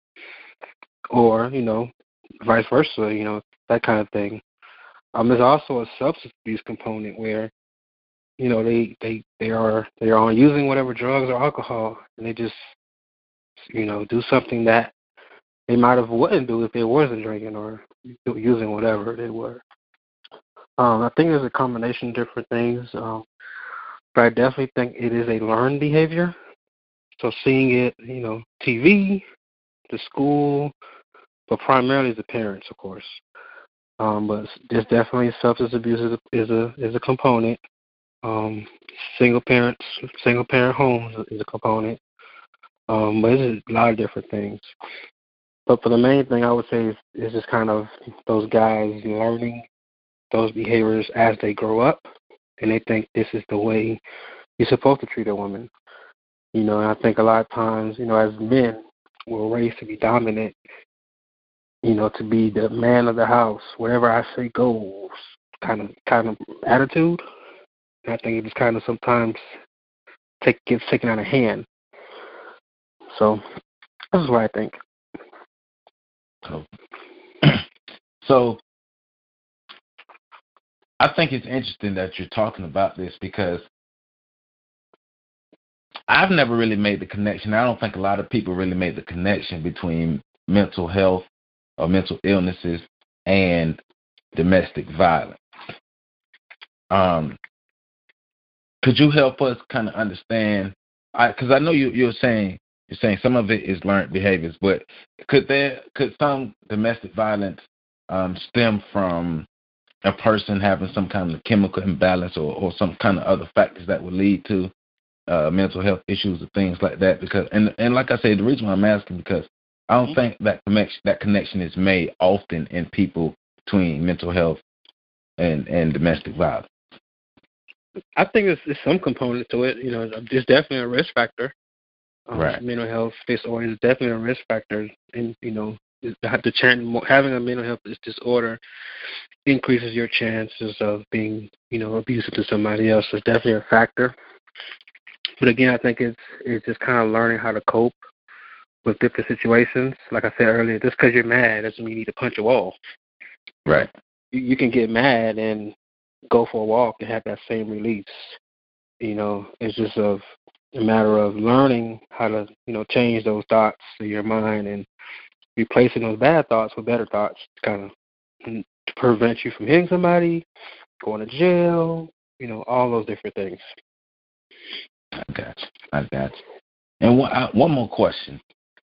or, you know, vice versa, you know, that kind of thing. Um, there's also a substance abuse component where, you know, they they they are they are using whatever drugs or alcohol, and they just, you know, do something that they might have wouldn't do if they wasn't drinking or using whatever they were. Um, I think there's a combination of different things, um, but I definitely think it is a learned behavior. So seeing it, you know, T V, the school, but primarily the parents, of course. Um, but there's definitely substance abuse is a is a, is a component. Um, single parents, single parent homes is a component. Um, but it's a lot of different things. But for the main thing, I would say is, is just kind of those guys learning those behaviors as they grow up, and they think this is the way you're supposed to treat a woman. You know, and I think a lot of times, you know, as men, we're raised to be dominant, you know, to be the man of the house, wherever I say goes, kind of kind of attitude. And I think it just kind of sometimes take, gets taken out of hand. So this is what I think. So, so I think it's interesting that you're talking about this, because I've never really made the connection. I don't think a lot of people really made the connection between mental health or mental illnesses and domestic violence. Um, could you help us kind of understand because I, I know you you're saying you're saying some of it is learned behaviors, but could there could some domestic violence um, stem from a person having some kind of chemical imbalance or, or some kind of other factors that would lead to uh, mental health issues or things like that? Because and and like I said, the reason why I'm asking because I don't mm-hmm. think that connection that connection is made often in people between mental health and, and domestic violence. I think there's, there's some component to it. You know, there's definitely a risk factor. Um, right. Mental health disorder is definitely a risk factor, and you know, the chance having a mental health disorder increases your chances of being, you know, abusive to somebody else. Is definitely a factor. But again, I think it's it's just kind of learning how to cope with different situations. Like I said earlier, just because you're mad doesn't mean you need to punch a wall. Right. You, you can get mad and go for a walk and have that same release. You know, it's just a, a matter of learning how to, you know, change those thoughts in your mind and replacing those bad thoughts with better thoughts to kind of to prevent you from hitting somebody, going to jail, you know, all those different things. I got you. I got you. And one, I, one more question.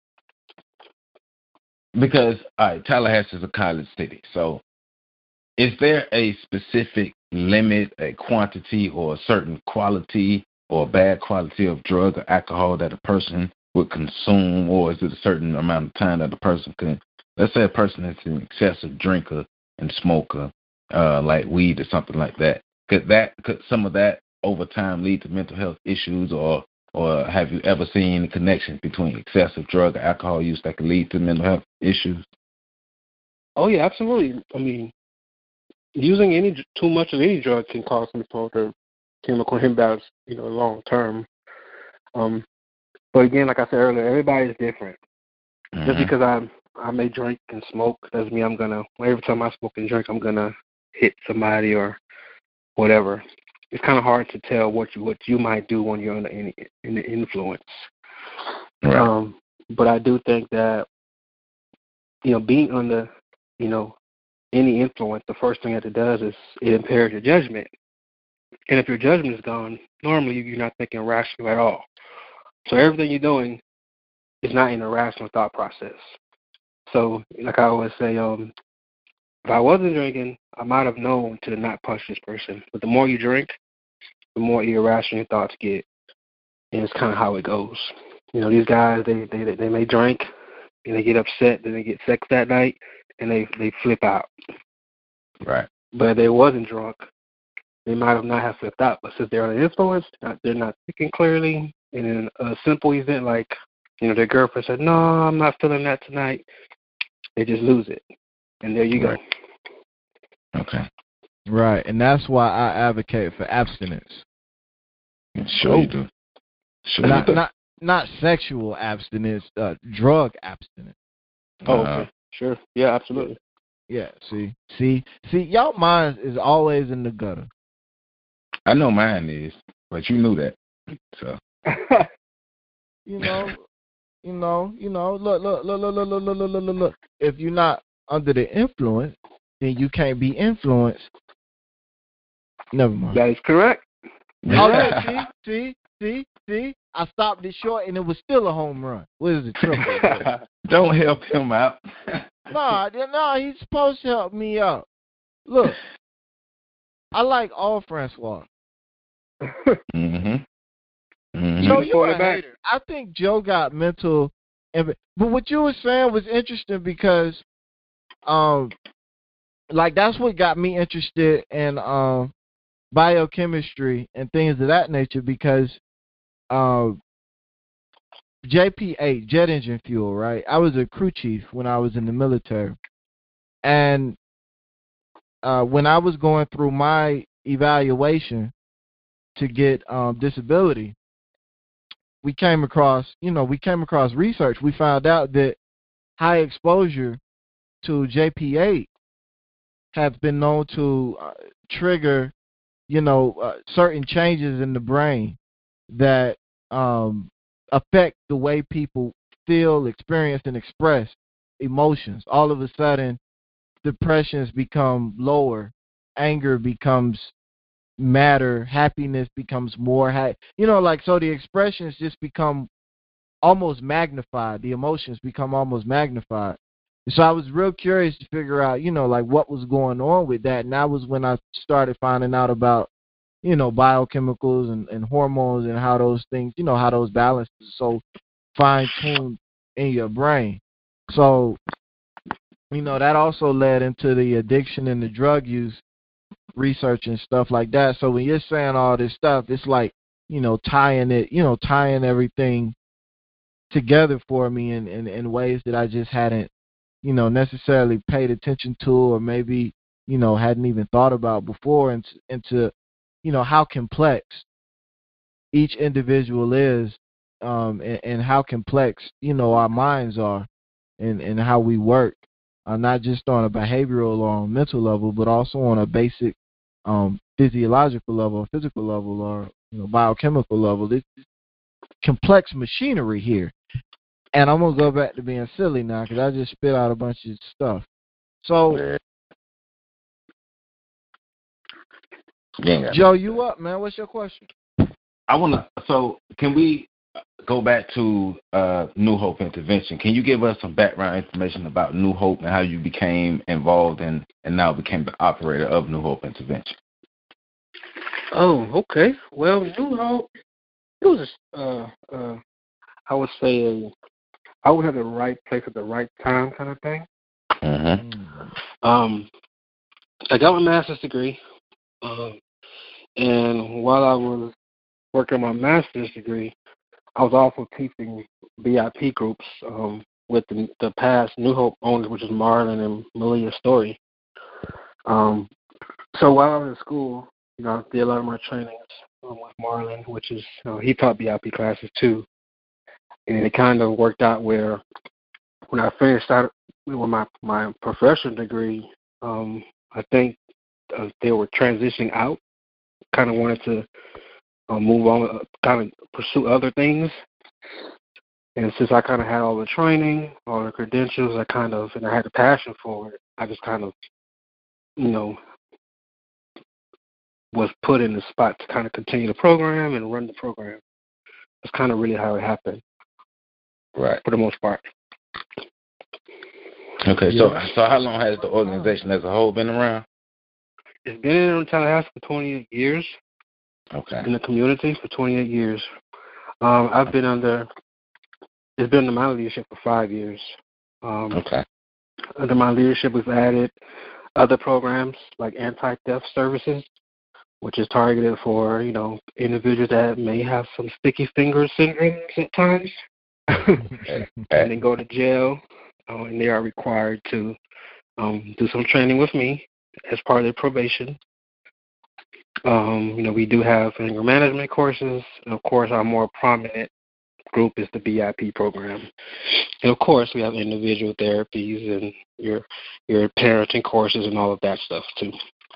Because, all right, Tallahassee is a college city. So is there a specific limit, a quantity, or a certain quality or bad quality of drug or alcohol that a person would consume, or is it a certain amount of time that a person can, let's say a person is an excessive drinker and smoker, uh, like weed or something like that. Could that, could some of that over time lead to mental health issues, or or have you ever seen a connection between excessive drug or alcohol use that could lead to mental health issues? Oh, yeah, absolutely. I mean, using any too much of any drug can cause some sort of chemical imbalance, you know, long term. Um, but again, like I said earlier, everybody's different. Mm-hmm. Just because I I may drink and smoke doesn't mean I'm gonna. Every time I smoke and drink, I'm gonna hit somebody or whatever. It's kind of hard to tell what you what you might do when you're under any in the influence. Right. Um, but I do think that, you know, being under, you know, any influence, the first thing that it does is it impairs your judgment. And if your judgment is gone, normally you're not thinking rational at all. So everything you're doing is not in a rational thought process. So, like I always say, um, if I wasn't drinking, I might have known to not punch this person. But the more you drink, the more irrational your thoughts get. And it's kind of how it goes. You know, these guys, they, they, they may drink, and they get upset, then they get sex that night, and they, they flip out. Right. But if they wasn't drunk, they might have not have flipped out. But since they're under influence, they're not thinking clearly. And in a simple event like, you know, their girlfriend said, no, I'm not feeling that tonight, they just lose it. And there you right. go. Okay. Right. And that's why I advocate for abstinence. Sure you do. Sure not, you do. Not, not sexual abstinence, uh, drug abstinence. Oh, okay. Uh, sure. Yeah, absolutely. Yeah, see, see, see, y'all mind is always in the gutter. I know mine is, but you knew that, so. you know, you know, you know. Look, look, look, look, look, look, look, look, look, look. If you're not under the influence, then you can't be influenced. Never mind. That is correct. Oh, look, see, see, see, see. I stopped it short, and it was still a home run. What is the triple? Don't help him out. No, no, he's supposed to help me out. Look, I like all Francois. mm-hmm. Mm-hmm. Joe, you're a hater. I think Joe got mental, but what you were saying was interesting because, um, like that's what got me interested in um biochemistry and things of that nature because, um. J P eight, jet engine fuel, right? I was a crew chief when I was in the military. And uh, when I was going through my evaluation to get um, disability, we came across, you know, we came across research. We found out that high exposure to J P eight has been known to uh, trigger, you know, uh, certain changes in the brain that um, affect the way people feel, experience, and express emotions. All of a sudden, depressions become lower, anger becomes matter, happiness becomes more, ha- you know, like, so the expressions just become almost magnified. The emotions become almost magnified. So I was real curious to figure out, you know, like what was going on with that. And that was when I started finding out about, you know, biochemicals and, and hormones and how those things, you know, how those balances are so fine-tuned in your brain. So, you know, that also led into the addiction and the drug use research and stuff like that. So when you're saying all this stuff, it's like, you know, tying it, you know, tying everything together for me in, in, in ways that I just hadn't, you know, necessarily paid attention to, or maybe, you know, hadn't even thought about before, into, into you know, how complex each individual is, um, and, and how complex, you know, our minds are, and, and how we work, uh, not just on a behavioral or on mental level, but also on a basic um, physiological level, physical level, or, you know, biochemical level. It's complex machinery here. And I'm going to go back to being silly now because I just spit out a bunch of stuff. So, yeah. Joe, you up, man? What's your question? I want to, so can we go back to uh, New Hope Intervention? Can you give us some background information about New Hope and how you became involved in and now became the operator of New Hope Intervention? Oh, okay. Well, New Hope, it was, uh, uh, I would say, a, I would have the right place at the right time kind of thing. Mm-hmm. Um, I got my master's degree, um, and while I was working my master's degree, I was also teaching B I P groups um, with the, the past New Hope owners, which is Marlon and Malia Story. Um, so while I was in school, you know, I did a lot of my trainings um, with Marlon, which is, you know, he taught B I P classes too. And it kind of worked out where when I finished out with my, my professional degree, um, I think uh, they were transitioning out, kind of wanted to uh, move on, uh, kind of pursue other things. And since I kind of had all the training, all the credentials, I kind of, and I had the passion for it, I just kind of, you know, was put in the spot to kind of continue the program and run the program. That's kind of really how it happened. Right. For the most part. Okay, Yeah. so so how long has the organization as a whole been around? It's been in Tallahassee for twenty-eight years. Okay. In the community for twenty-eight years. Um, I've been under, it's been under my leadership for five years. Um, Okay. Under my leadership, we've added other programs like anti-theft services, which is targeted for, you know, individuals that may have some sticky finger syndromes at times. Okay. And then go to jail, uh, and they are required to um, do some training with me as part of their probation. Um, you know, we do have anger management courses, and of course, our more prominent group is the B I P program. And of course, we have individual therapies and your your parenting courses and all of that stuff too.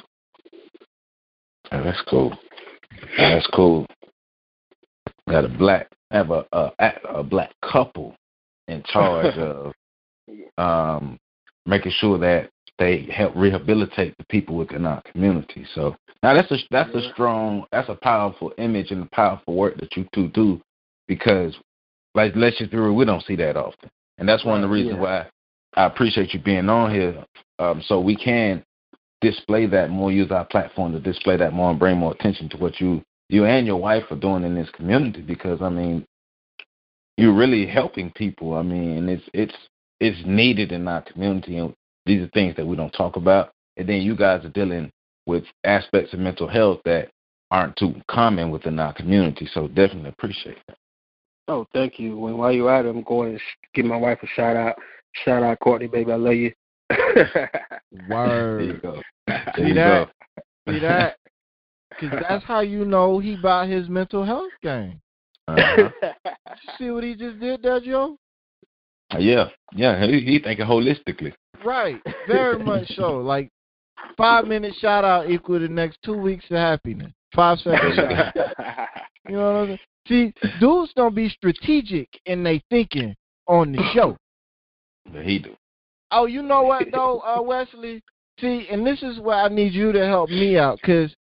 Oh, that's cool. That's cool. Got a black, have a a, a black couple in charge of um, making sure that they help rehabilitate the people within our community. So now that's a that's Yeah. a strong, that's a powerful image and a powerful work that you two do, because like let's just be real, we don't see that often, and that's one of the reasons Yeah. why I appreciate you being on here, um, so we can display that more, use our platform to display that more and bring more attention to what you you and your wife are doing in this community, because I mean you're really helping people. I mean it's it's it's needed in our community, and these are things that we don't talk about. And then you guys are dealing with aspects of mental health that aren't too common within our community, so definitely appreciate that. Oh, thank you. When while you're at it, I'm going to give my wife a shout out. Shout out, Courtney, baby, I love you. Word. There you go. There See you that? go. See that? Because that's how you know he about his mental health game. Uh-huh. See what he just did there, Joe? Yeah, yeah. He, he thinking holistically. Right. Very much so. Like, five minute shout out equal the next two weeks of happiness. Five seconds shout out. You know what I'm saying? See, dudes don't be strategic in their thinking on the show. But he do. Oh, you know what, though, uh, Wesley? See, and this is where I need you to help me out, because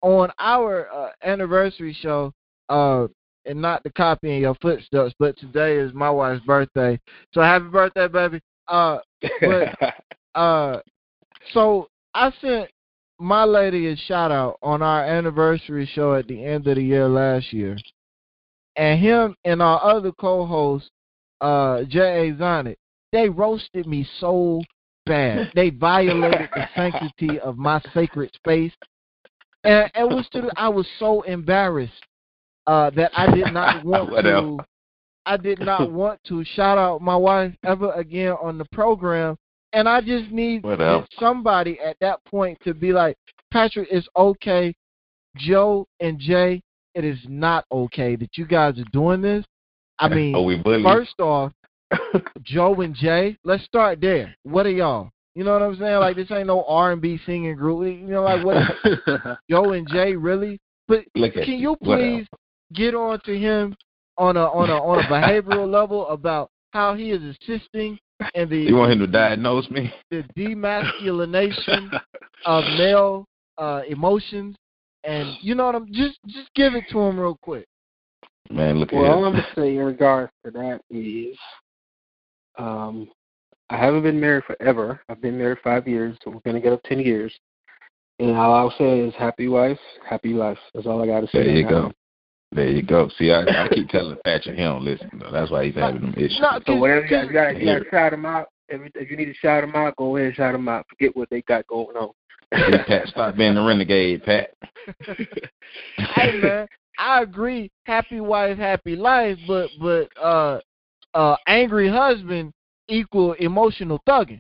on our uh, anniversary show, uh, and not to copy in your footsteps, but today is my wife's birthday. So happy birthday, baby. Uh, but uh, so I sent my lady a shout out on our anniversary show at the end of the year last year, and him and our other co-host, uh, J A Zonic, they roasted me so bad. They violated the sanctity of my sacred space, and it was to the, I was so embarrassed uh, that I did not want to. I did not want to shout out my wife ever again on the program, and I just need somebody at that point to be like, Patrick, it's okay. Joe and Jay, it is not okay that you guys are doing this. I mean, are we first off, Joe and Jay, let's start there. What are y'all? You know what I'm saying? Like, this ain't no R and B singing group. You know, like, what? Joe and Jay, really? But can you please get on to him on a on a on a behavioral level about how he is assisting in the you want him to diagnose me the demasculination of male uh, emotions, and you know what I'm just just give it to him real quick. Man, look at well, him. all I'm gonna say in regards to that is, um, I haven't been married forever. I've been married five years, so we're gonna get up ten years. And all I'll say is, happy wife, happy life. That's all I gotta say. There you go. Now. There you go. See, I, I keep telling Patrick he don't listen, though. That's why he's having them issues. No, so whatever you got, you got, you got to shout him out. If, if you need to shout him out, go ahead and shout him out. Forget what they got going on. Hey, Pat, stop being a renegade, Pat. Hey, man, I agree. Happy wife, happy life, but but uh, uh, angry husband equal emotional thugging.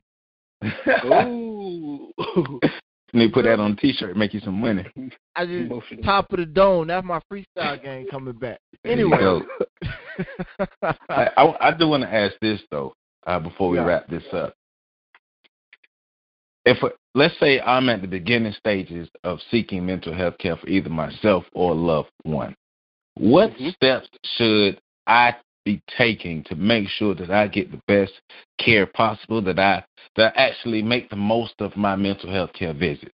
Ooh. You need to put that on a T-shirt, make you some money. I just emotional. Top of the dome. That's my freestyle game coming back. Anyway, I, I, I do want to ask this though uh, before we yeah. wrap this up. If let's say I'm at the beginning stages of seeking mental health care for either myself or a loved one, what mm-hmm. steps should I be taking to make sure that I get the best care possible, that I that I actually make the most of my mental health care visits?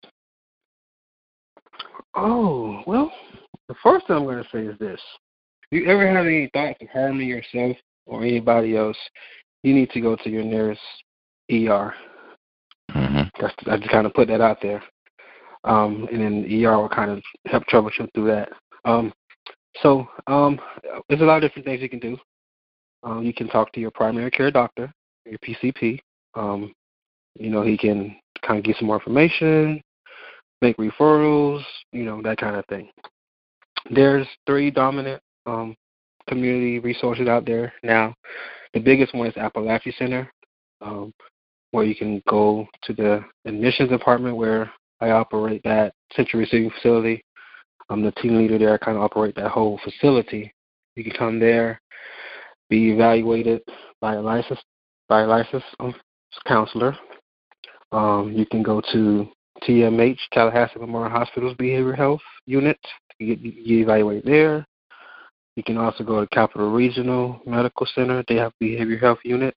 Oh, well, the first thing I'm going to say is this. If you ever have any thoughts of harming yourself or anybody else, you need to go to your nearest E R. Mm-hmm. That's, I just kind of put that out there. Um, and then the E R will kind of help troubleshoot through that. Um, so um, there's a lot of different things you can do. Um, you can talk to your primary care doctor, your P C P. Um, you know, he can kind of give some more information, make referrals, you know, that kind of thing. There's three dominant um, community resources out there now. The biggest one is Appalachia Center, um, where you can go to the admissions department where I operate that central receiving facility. I'm the team leader there. I kind of operate that whole facility. You can come there, be evaluated by a licensed by a licensed counselor. Um, you can go to T M H, Tallahassee Memorial Hospital's Behavioral Health Unit. You get, you get evaluated there. You can also go to Capital Regional Medical Center. They have a behavioral health unit.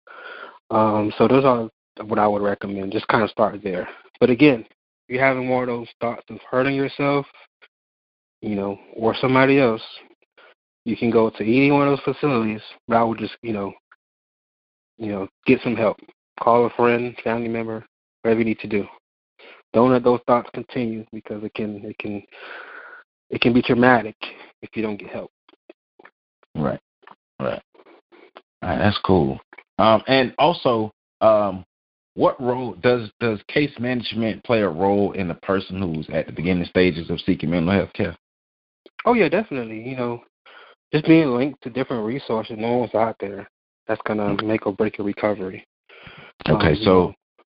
Um, so those are what I would recommend. Just kind of start there. But again, if you're having more of those thoughts of hurting yourself, you know, or somebody else, you can go to any one of those facilities. But I would just, you know, you know, get some help. Call a friend, family member, whatever you need to do. Don't let those thoughts continue because it can it can it can be traumatic if you don't get help. Right, right. All right, that's cool. Um, and also, um, what role does does case management play a role in the person who's at the beginning stages of seeking mental health care? Oh yeah, definitely. You know, just being linked to different resources, knowing what's out there, that's gonna okay. make or break your recovery. Okay, um, so know.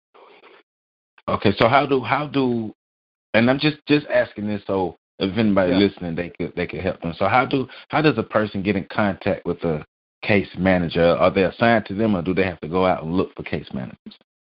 okay, so how do how do, and I'm just, just asking this so if anybody yeah. listening, they could they could help them. So how do how does a person get in contact with a case manager? Are they assigned to them, or do they have to go out and look for case managers?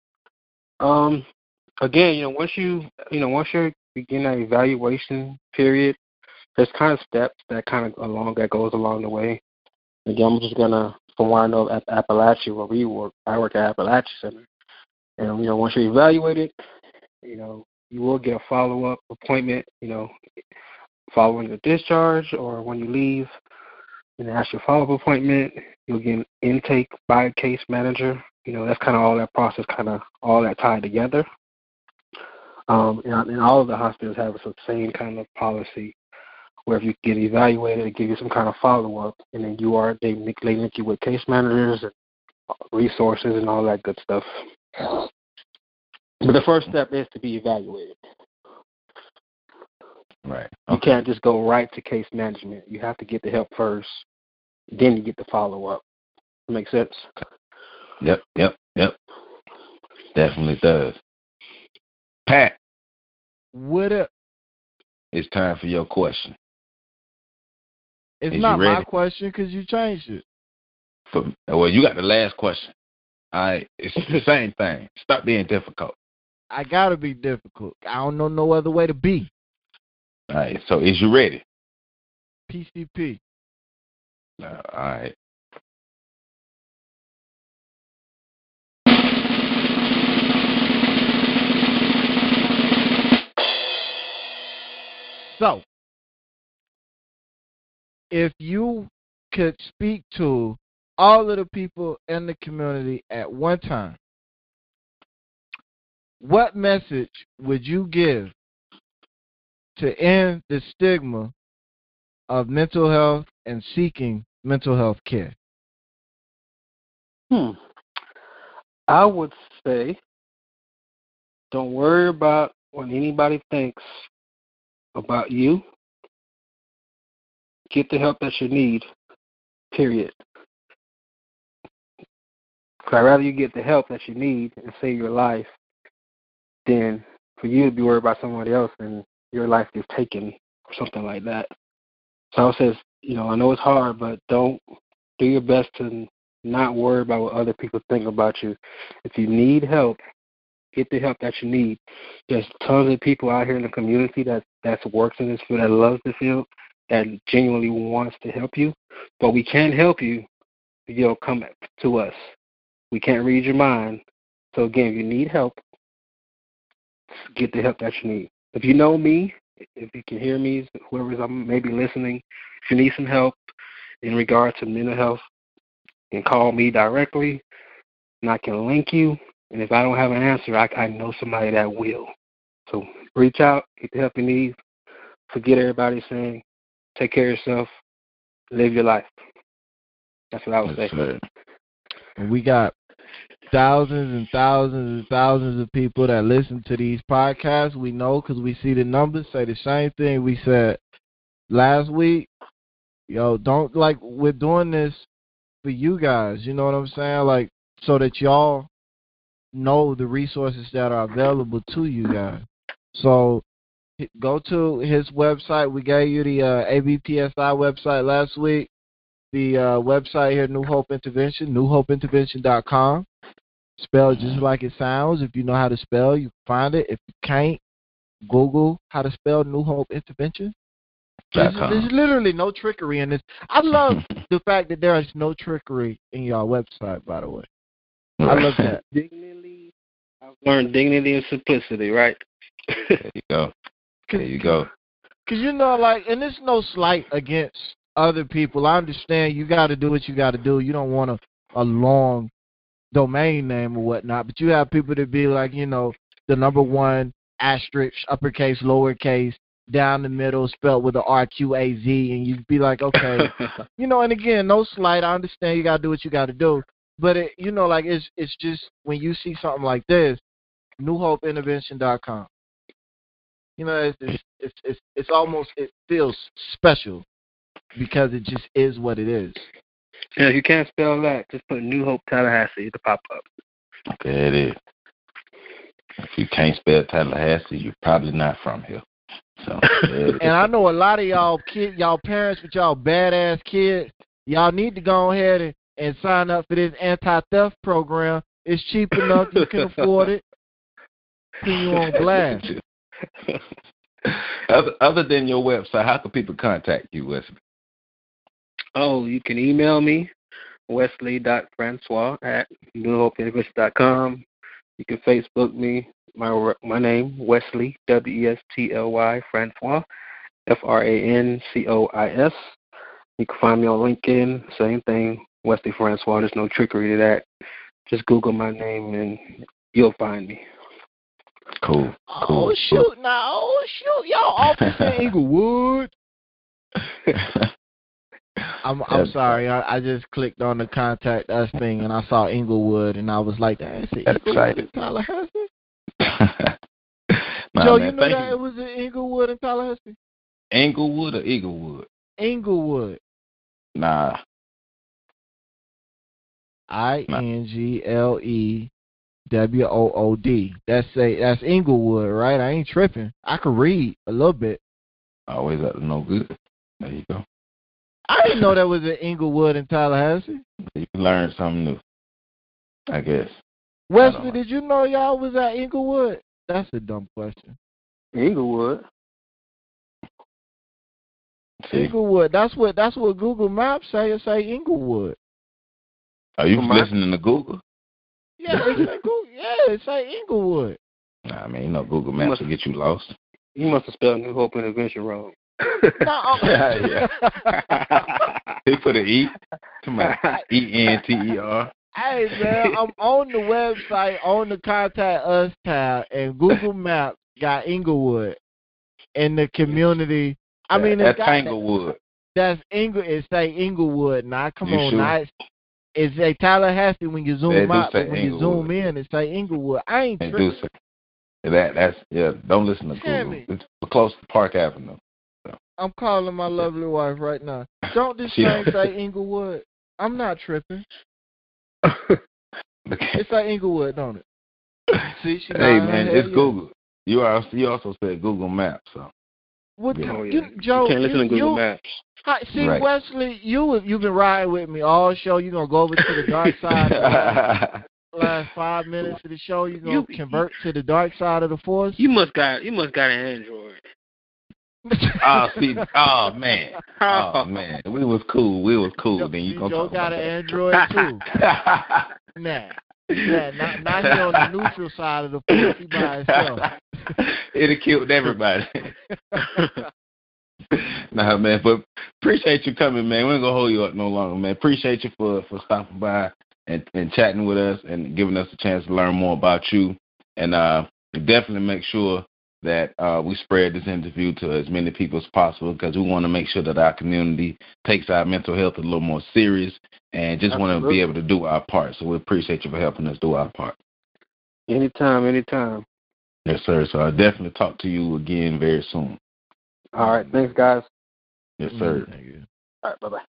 Um, again, you know, once you you know once you begin that evaluation period, there's kind of steps that kind of along that goes along the way. Again, I'm just gonna, from what I know at Appalachia, where we work, I work at Appalachia Center, and you know, once you're evaluated, you know, you will get a follow-up appointment, you know, following your discharge or when you leave. And that's your follow-up appointment. You'll get an intake by a case manager. You know, that's kind of all that process, kind of all that tied together. Um, and, and all of the hospitals have the same kind of policy where if you get evaluated, they give you some kind of follow-up, and then you are, they, they link you with case managers and resources and all that good stuff. But the first step is to be evaluated. Right. You Okay. can't just go right to case management. You have to get the help first, then you get the follow-up. Make sense? Yep, yep, yep. Definitely does. Pat, What up? it's time for your question. It's Is not you my ready? question because you changed it. For, well, you got the last question. All right. It's the same thing. Stop being difficult. I gotta be difficult. I don't know no other way to be. All right. So is you ready? P C P. Uh, all right. So, if you could speak to all of the people in the community at one time, what message would you give to end the stigma of mental health and seeking mental health care? Hmm. I would say don't worry about what anybody thinks about you. Get the help that you need, period. Because I'd rather you get the help that you need and save your life than for you to be worried about somebody else and your life gets taken or something like that. So I would say, you know, I know it's hard, but don't do your best to not worry about what other people think about you. If you need help, get the help that you need. There's tons of people out here in the community that that's works in this field, that loves the field, that genuinely wants to help you. But we can't help you if you don't come to us. We can't read your mind. So again, if you need help, get the help that you need. If you know me, if you can hear me, whoever's I'm maybe listening, if you need some help in regard to mental health, you can call me directly, and I can link you. And if I don't have an answer, I, I know somebody that will. So reach out, get the help you need. Forget everybody saying, take care of yourself, live your life. That's what I would Yes, say. sir. And we got thousands and thousands and thousands of people that listen to these podcasts. We know because we see the numbers say the same thing we said last week. Yo, don't, like, we're doing this for you guys, you know what I'm saying? Like, so that y'all know the resources that are available to you guys. So go to his website. We gave you the uh, A B P S I website last week. The uh, website here, New Hope Intervention, new hope intervention dot com. Spelled just like it sounds. If you know how to spell, you can find it. If you can't, Google how to spell New Hope Intervention. There's, there's literally no trickery in this. I love the fact that there is no trickery in your website, by the way. I love that. Dignity. I've learned dignity and simplicity, right? There you go. There you go. Because, you know, like, and it's no slight against other people. I understand you got to do what you got to do. You don't want a, a long domain name or whatnot, but you have people that be like, you know, the number one asterisk, uppercase, lowercase, down the middle, spelled with a R Q A Z, and you'd be like, okay, you know, and again, no slight. I understand you got to do what you got to do, but, it, you know, like, it's it's just when you see something like this, new hope intervention dot com. You know, it's, it's it's it's it's almost, it feels special because it just is what it is. Yeah, if you can't spell that, just put New Hope Tallahassee. It'll pop up. There it is. If you can't spell Tallahassee, you're probably not from here. So, and I know a lot of y'all kid, y'all parents with y'all badass kids, y'all need to go ahead and, and sign up for this anti-theft program. It's cheap enough, you can afford it. Put you on blast. other, other than your website, how can people contact you, Wesley? Oh, you can email me, wesley dot francois at new hope intervention dot com. You can Facebook me, my my name, Wesley, W E S T L Y, Francois, F R A N C O I S. You can find me on LinkedIn, same thing, Wesley Francois. There's no trickery to that. Just Google my name and you'll find me. Cool. cool. Oh, shoot, cool. now, oh, shoot. Y'all office in Inglewood. I'm I'm That's sorry. I, I just clicked on the contact us thing and I saw Inglewood and I was like, that's it. Inglewood in Tallahassee. nah, Joe, man, you know that you. It was in Inglewood in Tallahassee. Inglewood or Eaglewood? Inglewood. Nah. I N G L E W O O D. That's a that's Inglewood, right? I ain't tripping. I could read a little bit. Always up to no good. There you go. I didn't know that was in Inglewood in Tallahassee. You learned something new, I guess. Wesley, I did you know y'all was at Inglewood? That's a dumb question. Inglewood. See? Inglewood. That's what that's what Google Maps say. It say Inglewood. Are you listening to Google? Yeah, it say Google. Yeah, it say Inglewood. Nah, man, you know Google Maps must, will get you lost. You must have spelled New Hope Intervention wrong. No, yeah, yeah. He put an E. Come on, E N T E R. Hey man, I'm on the website on the Contact Us tab, and Google Maps got Inglewood in the community. I mean, that's got Tanglewood. That, that's Ingle. It say Inglewood. Now, come you on, sure? now it's, it's a Tallahassee when you zoom they out, but when Inglewood. you zoom in, it say Inglewood. I ain't they tripping. Do say that. That's yeah. Don't listen to Google. Me. It's close to Park Avenue. So. I'm calling my lovely wife right now. Don't this thing say Inglewood? I'm not tripping. Okay. It's like Inglewood, don't it? See, she hey man, it's yeah. Google. You are. You also said Google Maps, so. What yeah. the, Oh, yeah. you, Joe? You can't listen you, to Google you, Maps. Hi, see, right. Wesley, you you've been riding with me all show. You're gonna go over to the dark side. Of the last, last five minutes of the show, you're gonna you, convert to the dark side of the force. You must got. You must got an Android. oh, see, oh man, oh man, we was cool. We was cool. Then you gonna Joe talk got about an that. Android too. nah, nah, not not he on the neutral side of the force. He by himself. It'd have killed everybody. Nah, man, but appreciate you coming, man. We ain't gonna hold you up no longer, man. Appreciate you for, for stopping by and, and chatting with us and giving us a chance to learn more about you. And uh, definitely make sure that uh, we spread this interview to as many people as possible because we want to make sure that our community takes our mental health a little more serious and just want to be able to do our part. So we appreciate you for helping us do our part. Anytime, anytime. Yes, sir. So I'll definitely talk to you again very soon. All right. Thanks, guys. Yes, sir. Thank you. All right. Bye-bye.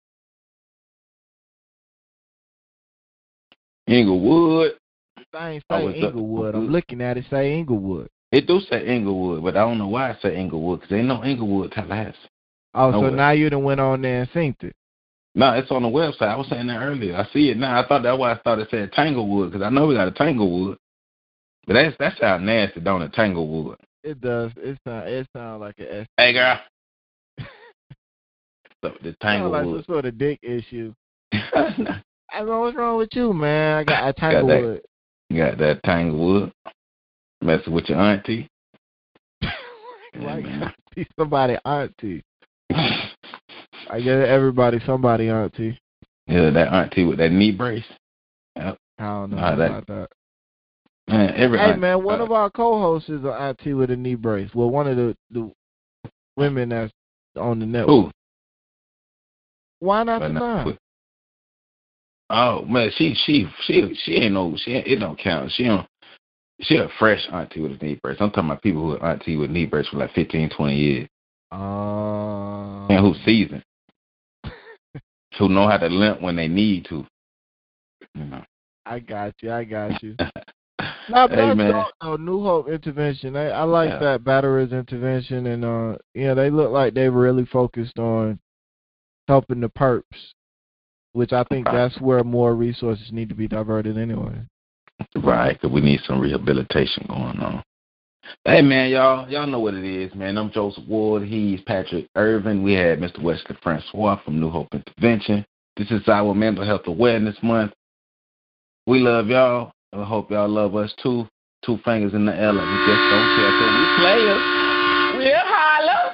Inglewood. I ain't say Inglewood. I'm looking at it say Inglewood. It do say Inglewood, but I don't know why it say Inglewood because they know Inglewood, Tallahassee. Oh, no so way. now you done went on there and synced it. No, it's on the website. I was saying that earlier. I see it now. I thought that's why I thought it said Tanglewood because I know we got a Tanglewood. But that's that sounds nasty, don't it? Tanglewood. It does. It sound it sounds like a S. Hey, girl. So the Sound Tanglewood. like some sort of dick issue. I know what's wrong with you, man. I got a Tanglewood. You got that Tanglewood. Messing with your auntie. Like yeah, be somebody auntie. I guess everybody somebody auntie. Yeah, that auntie with that knee brace. Yep. I don't know uh, about that. Man, every hey auntie, man, one uh, of our co-hosts is an auntie with a knee brace. Well, one of the, the women that's on the network. Who? Why not But tonight? not, oh man, she she she she ain't no she ain't, it don't count. She don't. She a fresh auntie with a knee brace. I'm talking about people who are auntie with knee brace for like fifteen, twenty years. Uh, And who seasoned. Who know how to limp when they need to. You know. I got you. I got you. No, but hey, man. that's no New Hope intervention. I, I like yeah. that batteries intervention, and uh, yeah, they look like they were really focused on helping the perps, which I think right. that's where more resources need to be diverted anyway. Right, because we need some rehabilitation going on. Hey, man, y'all. Y'all know what it is, man. I'm Joseph Ward. He's Patrick Irvin. We had Mister Wesley Francois from New Hope Intervention. This is our Mental Health Awareness Month. We love y'all. I hope y'all love us, too. two fingers in the air like we just don't care. So we players. We'll holler.